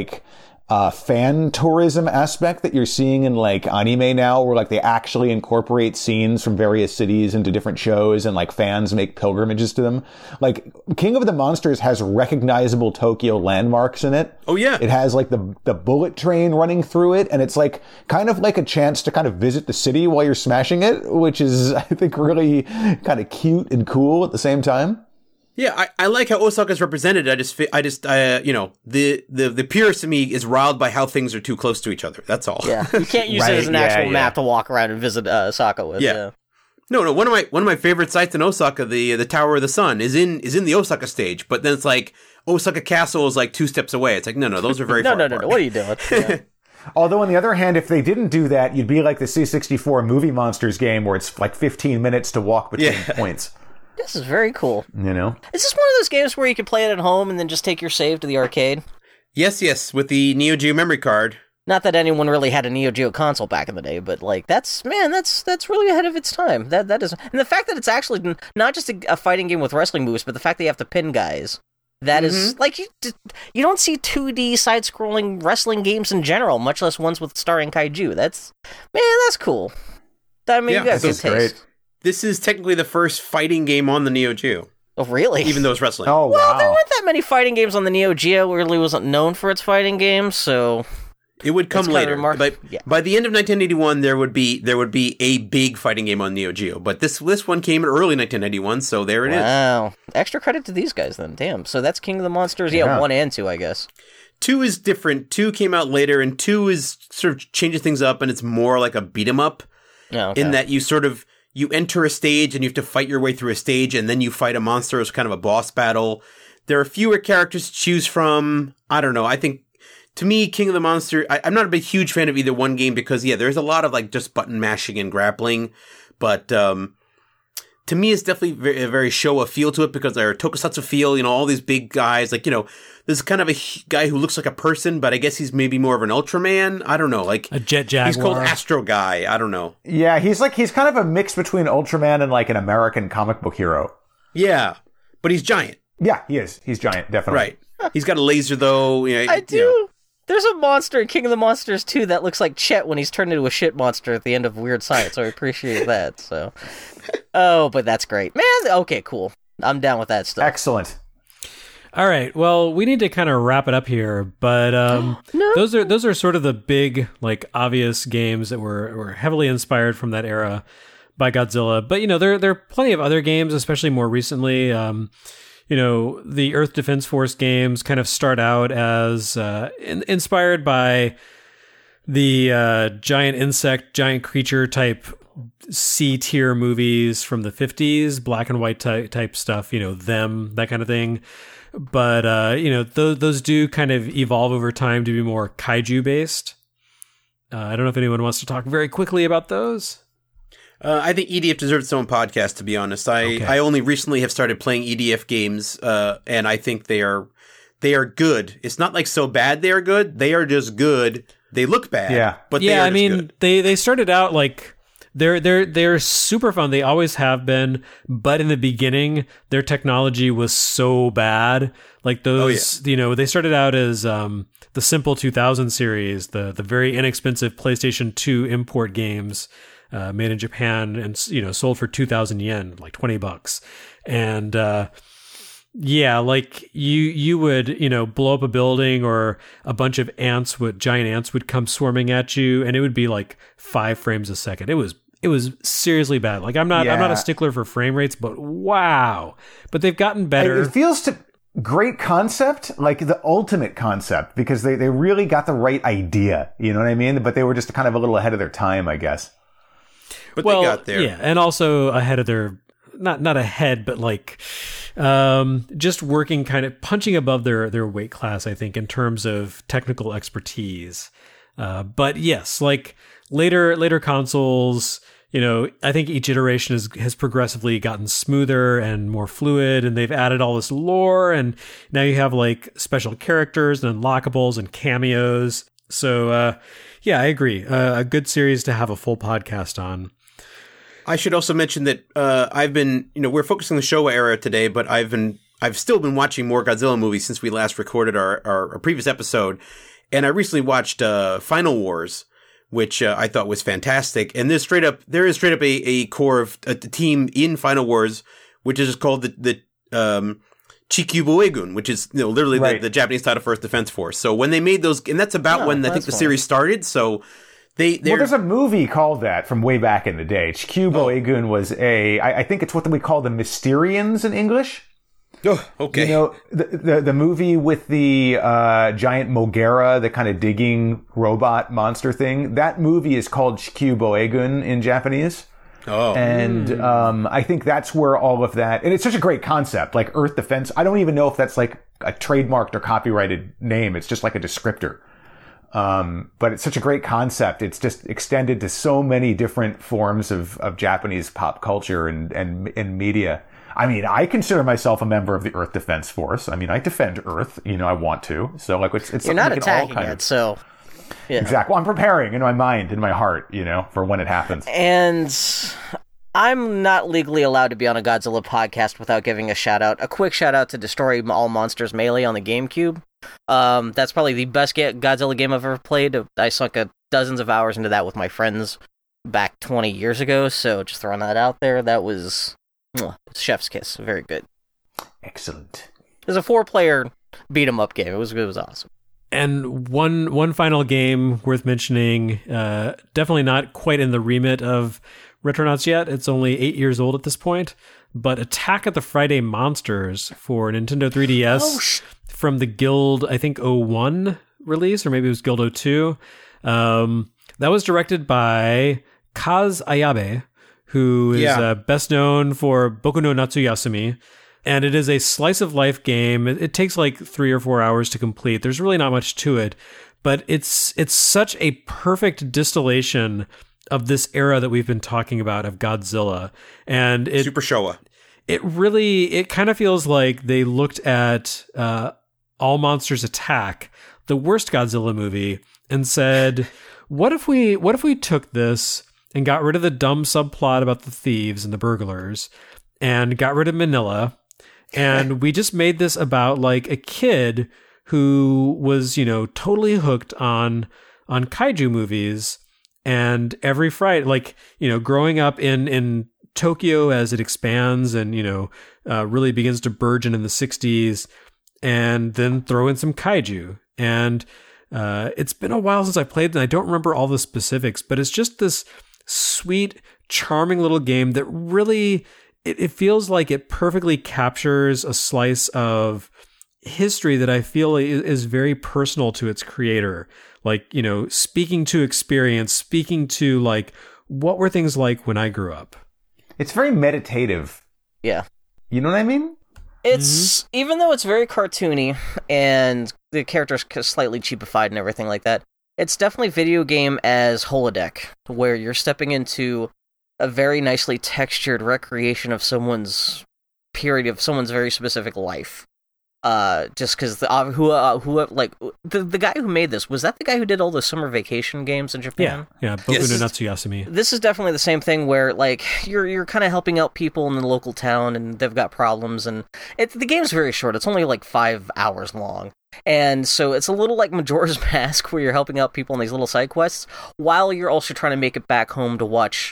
fan tourism aspect that you're seeing in anime now, where they actually incorporate scenes from various cities into different shows and fans make pilgrimages to them. King of the Monsters has recognizable landmarks in it. Oh yeah. It has the bullet train running through it, and it's kind of a chance to kind of visit the city while you're smashing it, which is I think really kind of cute and cool at the same time. Yeah, I like how Osaka's represented. The purist in me is riled by how things are too close to each other. That's all. Yeah, you can't use it as an actual map to walk around and visit Osaka with. Yeah. No. One of my favorite sites in Osaka, the Tower of the Sun, is in the Osaka stage. But then it's like Osaka Castle is like 2 steps away. It's like no, those are very far apart. No. What are you doing? Yeah. Although, on the other hand, if they didn't do that, you'd be like the C64 Movie Monsters game where it's like 15 minutes to walk between points. This is very cool. You know? Is this one of those games where you can play it at home and then just take your save to the arcade? Yes, with the Neo Geo memory card. Not that anyone really had a Neo Geo console back in the day, but like that's really ahead of its time. That is, and the fact that it's actually not just a fighting game with wrestling moves, but the fact that you have to pin guys. That is like you don't see 2D side-scrolling wrestling games in general, much less ones with starring kaiju. That's cool. I mean, you got good taste. Great. This is technically the first fighting game on the Neo Geo. Oh, really? Even though it's wrestling. Oh, well, wow. there weren't that many fighting games on the Neo Geo. It really wasn't known for its fighting games, so it would come later. But by the end of 1981, there would be a big fighting game on Neo Geo. But this one came in early 1991, so there it is. Wow. Extra credit to these guys then. Damn. So that's King of the Monsters. Yeah, 1 and 2, I guess. 2 is different. 2 came out later, and 2 is sort of changes things up, and it's more like a beat 'em up. Oh, okay. In that you enter a stage and you have to fight your way through a stage, and then you fight a monster as kind of a boss battle. There are fewer characters to choose from. I don't know. I think, to me, King of the Monster, I'm not a big huge fan of either one game because, there's a lot of like just button mashing and grappling. But to me, it's definitely a very Showa feel to it because there are tokusatsu feel, all these big guys. Like, there's kind of a guy who looks like a person, but I guess he's maybe more of an Ultraman. I don't know. Like a Jet Jaguar. He's called Astro Guy. I don't know. Yeah, he's kind of a mix between Ultraman and like an American comic book hero. Yeah, but he's giant. Yeah, he is. He's giant, definitely. Right. He's got a laser, though. I do. There's a monster in King of the Monsters 2 that looks like Chet when he's turned into a shit monster at the end of Weird Science, so I appreciate that. So, but that's great. Man, okay, cool. I'm down with that stuff. Excellent. All right. Well, we need to kind of wrap it up here, but those are sort of the big, like, obvious games that were heavily inspired from that era by Godzilla. But there are plenty of other games, especially more recently. The Earth Defense Force games kind of start out as inspired by the giant insect, giant creature type C-tier movies from the 50s, black and white type stuff, Them, that kind of thing. But, those do kind of evolve over time to be more kaiju based. I don't know if anyone wants to talk very quickly about those. I think EDF deserves its own podcast, to be honest. I only recently have started playing EDF games, and I think they are good. It's not like so bad they are good. They are just good. They look bad, but they are good. They started out like they're super fun. They always have been, but in the beginning, their technology was so bad. Like those, they started out as the Simple 2000 series, the very inexpensive PlayStation 2 import games. Made in Japan and sold for 2,000 yen, like $20, and like you would blow up a building or a bunch of giant ants would come swarming at you, and it would be like 5 frames a second. It was seriously bad. Like I'm not a stickler for frame rates, but wow! But they've gotten better. It feels to great concept, like the ultimate concept, because they really got the right idea. You know what I mean? But they were just kind of a little ahead of their time, I guess. But they got there. Yeah, and also ahead of their not ahead, but like just working kind of punching above their weight class, I think, in terms of technical expertise. But yes, like later consoles, I think each iteration has progressively gotten smoother and more fluid, and they've added all this lore, and now you have like special characters and unlockables and cameos. So I agree. A good series to have a full podcast on. I should also mention that I've been, we're focusing on the Showa era today, but I've still been watching more Godzilla movies since we last recorded our previous episode, and I recently watched Final Wars, which I thought was fantastic. And there is straight up a core of a team in Final Wars, which is called the Chikubo Egun, which is literally the Japanese title for Earth Defense Force. So when they made those, and that's about when I think the series started. So. There's a movie called that from way back in the day. Chikubo Egun was I think it's what we call the Mysterians in English. Oh, okay. The movie with the giant Mogera, the kind of digging robot monster thing. That movie is called Chikubo Egun in Japanese. Oh. And I think that's where all of that, and it's such a great concept, like Earth Defense. I don't even know if that's like a trademarked or copyrighted name. It's just like a descriptor. But it's such a great concept. It's just extended to so many different forms of Japanese pop culture and media. I mean, I consider myself a member of the Earth Defense Force. I mean, I defend Earth. I want to. So like, it's You're not something we can all attacking kind it, of. so... Yeah. Exactly. Well, I'm preparing in my mind, in my heart, for when it happens. And I'm not legally allowed to be on a Godzilla podcast without giving a quick shout out to Destroy All Monsters Melee on the GameCube. That's probably the best Godzilla game I've ever played. I sunk dozens of hours into that with my friends back 20 years ago, so just throwing that out there. That was chef's kiss. Very good. Excellent. It was a 4-player beat-em-up game. It was awesome. And one final game worth mentioning, definitely not quite in the remit of Retronauts yet. It's only 8 years old at this point, but Attack of the Friday Monsters for Nintendo 3DS from the Guild, I think 01 release, or maybe it was Guild 02. That was directed by Kaz Ayabe, who is best known for Boku no Natsuyasumi. And it is a slice of life game. It takes like 3 or 4 hours to complete. There's really not much to it, but it's such a perfect distillation of this era that we've been talking about of Godzilla. And Super Showa. It kind of feels like they looked at All Monsters Attack, the worst Godzilla movie, and said, what if we took this and got rid of the dumb subplot about the thieves and the burglars and got rid of Manila, and we just made this about like a kid who was, totally hooked on kaiju movies, and every Friday, like, growing up in Tokyo as it expands and, really begins to burgeon in the 60s, and then throw in some kaiju. And it's been a while since I played, and I don't remember all the specifics, but it's just this sweet, charming little game that really... It feels like it perfectly captures a slice of history that I feel is very personal to its creator. Like, speaking to experience, speaking to like, what were things like when I grew up? It's very meditative. Yeah. You know what I mean? It's, even though it's very cartoony and the characters slightly cheapified and everything like that, it's definitely video game as holodeck, where you're stepping into a very nicely textured recreation of someone's period of someone's very specific life. Just because the guy who made this, was that the guy who did all the summer vacation games in Japan? Yeah, Boku no Natsuyasumi. This is definitely the same thing where like you're kind of helping out people in the local town and they've got problems, and the game's very short. It's only like 5 hours long. And so it's a little like Majora's Mask, where you're helping out people in these little side quests while you're also trying to make it back home to watch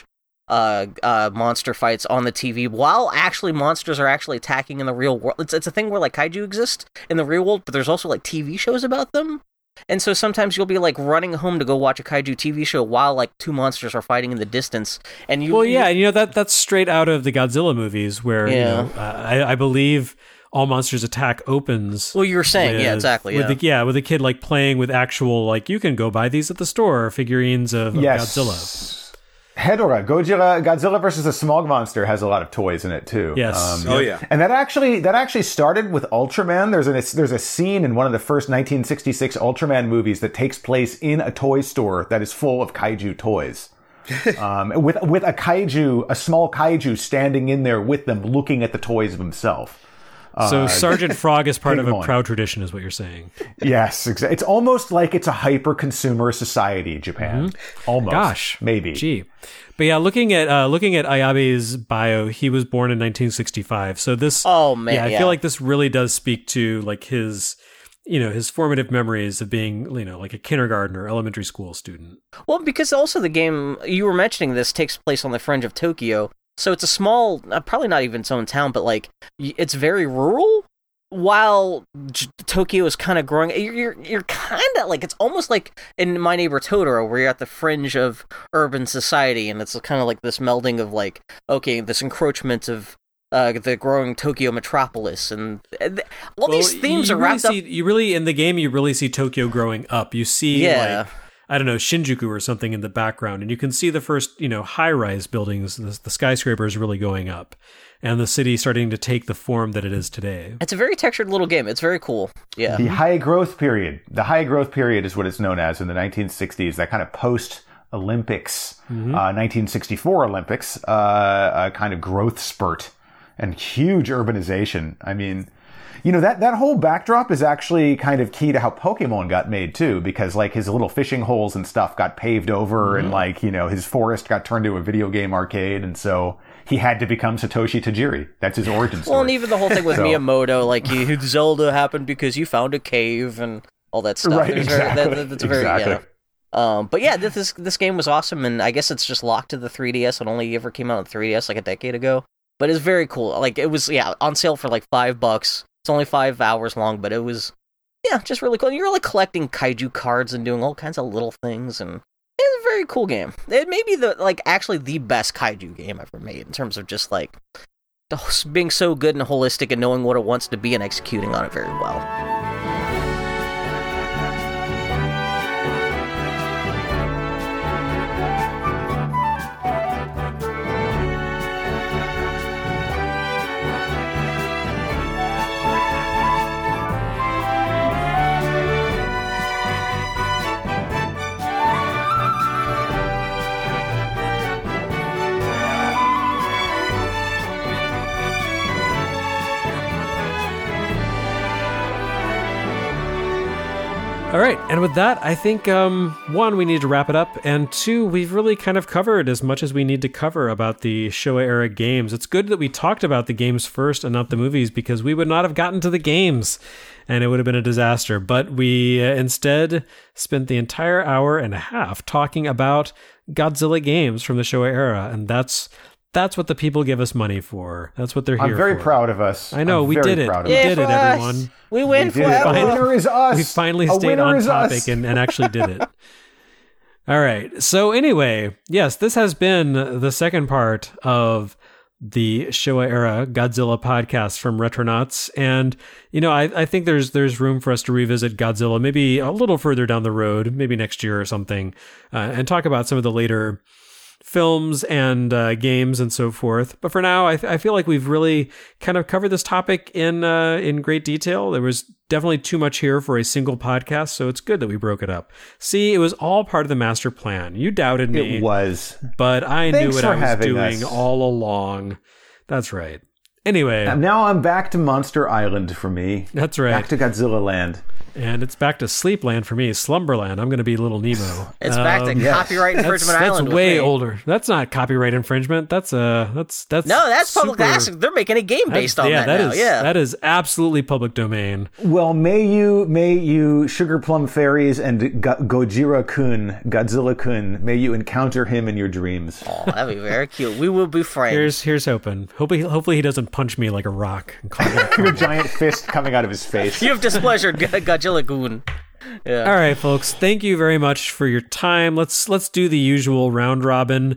monster fights on the TV, while actually monsters are actually attacking in the real world. It's a thing where like kaiju exist in the real world, but there's also like TV shows about them. And so sometimes you'll be like running home to go watch a kaiju TV show while like 2 monsters are fighting in the distance. And that's straight out of the Godzilla movies, where I believe All Monsters Attack opens. Well, you were saying, with a kid like playing with actual, like, you can go buy these at the store, figurines of Godzilla. Hedorah, Godzilla versus the Smog Monster has a lot of toys in it too. Yes. And that actually started with Ultraman. There's a scene in one of the first 1966 Ultraman movies that takes place in a toy store that is full of kaiju toys. With a small kaiju standing in there with them, looking at the toys himself. So Sergeant Frog is part of a proud tradition, is what you're saying. Yes, exactly. It's almost like it's a hyper-consumer society, Japan. Mm-hmm. Almost. Gosh, maybe. Gee, but yeah, looking at Ayabe's bio, he was born in 1965. So this, I feel like this really does speak to like his formative memories of being, like a kindergarten or elementary school student. Well, because also the game you were mentioning, this takes place on the fringe of Tokyo. So it's a small, probably not even its own town, but like it's very rural. While Tokyo is kind of growing, you're kind of like, it's almost like in My Neighbor Totoro, where you're at the fringe of urban society, and it's kind of like this melding of like, okay, this encroachment of the growing Tokyo metropolis, and these themes are wrapped up. In the game, you really see Tokyo growing up. You see like I don't know, Shinjuku or something in the background, and you can see the first, high-rise buildings, the skyscrapers really going up, and the city starting to take the form that it is today. It's a very textured little game. It's very cool. Yeah. The high growth period. The high growth period is what it's known as in the 1960s. That kind of post-Olympics, 1964 Olympics, a kind of growth spurt and huge urbanization. I mean, that whole backdrop is actually kind of key to how Pokemon got made too, because like his little fishing holes and stuff got paved over and like, his forest got turned into a video game arcade. And so he had to become Satoshi Tajiri. That's his origin story. Well, and even the whole thing with Miyamoto, like Zelda happened because you found a cave and all that stuff. Right, exactly. That's very, exactly. But yeah, this game was awesome, and I guess it's just locked to the 3DS. It only ever came out on 3DS like a decade ago. But it's very cool. Like, it was, on sale for like $5. It's only 5 hours long, but it was, just really cool. You're like collecting kaiju cards and doing all kinds of little things, and it's a very cool game. It may be actually the best kaiju game ever made in terms of just like being so good and holistic and knowing what it wants to be and executing on it very well. All right, and with that, I think, one, we need to wrap it up, and two, we've really kind of covered as much as we need to cover about the Showa-era games. It's good that we talked about the games first and not the movies, because we would not have gotten to the games, and it would have been a disaster. But we instead spent the entire hour and a half talking about Godzilla games from the Showa-era, and that's what the people give us money for. That's what they're here for. I'm very proud of us. I know, we did it. We did it, everyone. We win forever. The winner is us. We finally stayed on topic and actually did it. All right. So anyway, yes, this has been the second part of the Showa-era Godzilla podcast from Retronauts. And, I think there's room for us to revisit Godzilla maybe a little further down the road, maybe next year or something, and talk about some of the later films and games and so forth. But for now, I feel like we've really kind of covered this topic in great detail. There was definitely too much here for a single podcast, so it's good that we broke it up. See, it was all part of the master plan. You doubted me. It was. But I Thanks knew what for I was having doing us. all along. That's right. Anyway. Now I'm back to Monster Island for me. That's right. Back to Godzilla Land. And it's back to Sleepland for me, Slumberland. I'm going to be Little Nemo. It's back to Copyright Infringement Island. That's way with me. older. That's not copyright infringement. That's No, that's public access. They're making a game based on that now. That is absolutely public domain. Well, may you Sugar Plum Fairies and Gojira-kun, Godzilla-kun, may you encounter him in your dreams. Oh, that'd be very cute. We will be friends. Here's hoping. Hopefully he doesn't punch me like a rock. And call me A giant fist coming out of his face. You have displeasured Godzilla Goon. Yeah. All right, folks. Thank you very much for your time. Let's do the usual round robin.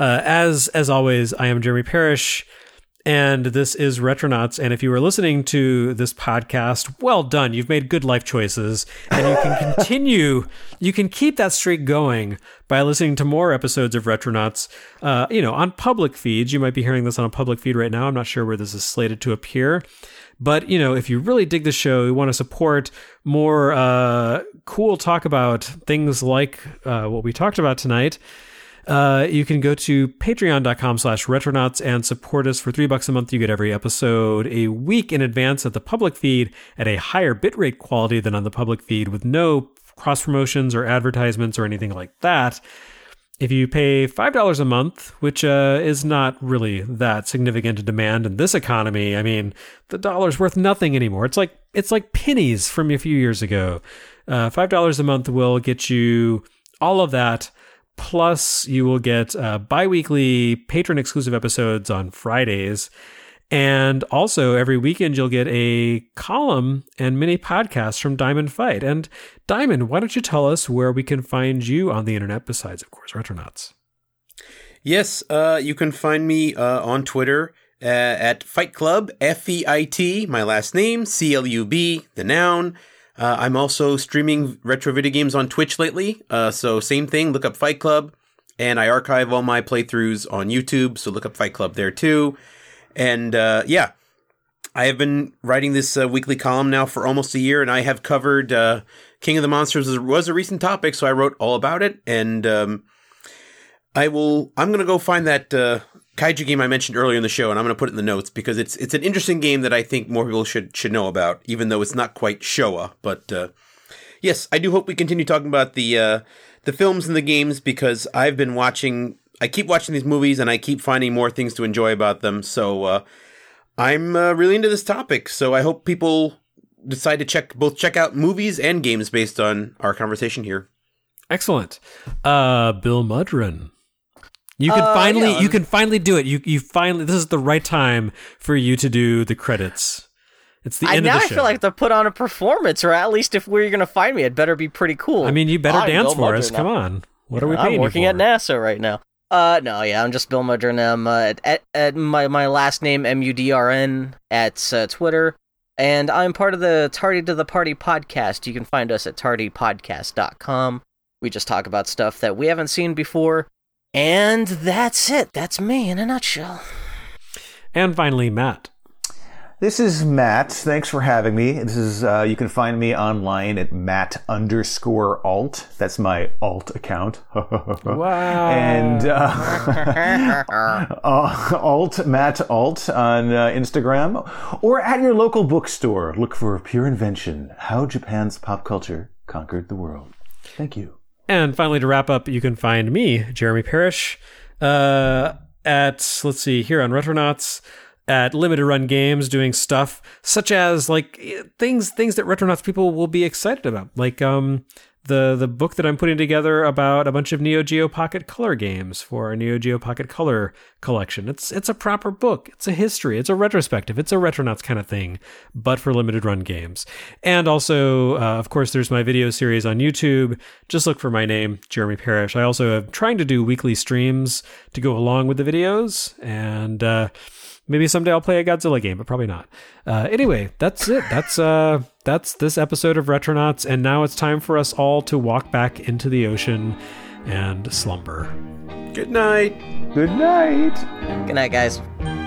As always, I am Jeremy Parrish, and this is Retronauts. And if you were listening to this podcast, well done. You've made good life choices, and you can continue. You can keep that streak going by listening to more episodes of Retronauts. On public feeds. You might be hearing this on a public feed right now. I'm not sure where this is slated to appear. But, if you really dig the show, you want to support more cool talk about things like what we talked about tonight, you can go to patreon.com/retronauts and support us for $3 a month. You get every episode a week in advance of the public feed at a higher bitrate quality than on the public feed with no cross promotions or advertisements or anything like that. If you pay $5 a month, which is not really that significant a demand in this economy, I mean, the dollar's worth nothing anymore. It's like pennies from a few years ago. $5 a month will get you all of that. Plus, you will get bi-weekly patron-exclusive episodes on Fridays. And also, every weekend, you'll get a column and mini podcasts from Diamond Fight. And Diamond, why don't you tell us where we can find you on the internet besides, of course, Retronauts? Yes, you can find me on Twitter at Fight Club, FEIT, my last name, CLUB, the noun. I'm also streaming retro video games on Twitch lately. So same thing, look up Fight Club. And I archive all my playthroughs on YouTube, so look up Fight Club there too. And yeah, I have been writing this weekly column now for almost a year, and I have covered King of the Monsters was a recent topic, so I wrote all about it. And I'm going to go find that kaiju game I mentioned earlier in the show, and I'm going to put it in the notes because it's an interesting game that I think more people should know about, even though it's not quite Showa. But yes, I do hope we continue talking about the films and the games because I keep watching these movies and I keep finding more things to enjoy about them. So I'm really into this topic. So I hope people decide to check out movies and games based on our conversation here. Excellent. Bill Mudron. You can finally do it. You finally, this is the right time for you to do the credits. It's the end of the show. I feel like to put on a performance, or at least if we're going to find me, it better be pretty cool. I mean, you better dance for us. Come on. What are we paying you for? I'm working at NASA right now. No, yeah, I'm just Bill Mudron. I'm at my last name, MUDRN, at Twitter. And I'm part of the Tardy to the Party podcast. You can find us at tardypodcast.com. We just talk about stuff that we haven't seen before. And that's it. That's me in a nutshell. And finally, Matt. This is Matt. Thanks for having me. This is you can find me online at Matt_alt. That's my alt account. Wow. And alt Matt alt on Instagram or at your local bookstore. Look for Pure Invention: How Japan's Pop Culture Conquered the World. Thank you. And finally, to wrap up, you can find me, Jeremy Parrish, at, let's see, here on Retronauts, at Limited Run Games, doing stuff such as, like, things that Retronauts people will be excited about. Like, the book that I'm putting together about a bunch of Neo Geo Pocket Color games for our Neo Geo Pocket Color collection. It's a proper book. It's a history. It's a retrospective. It's a Retronauts kind of thing, but for limited run games. And also, of course, there's my video series on YouTube. Just look for my name, Jeremy Parrish. I also am trying to do weekly streams to go along with the videos, and maybe someday I'll play a Godzilla game, but probably not. Anyway, that's it. That's this episode of Retronauts, and now it's time for us all to walk back into the ocean and slumber. Good night. Good night. Good night, guys.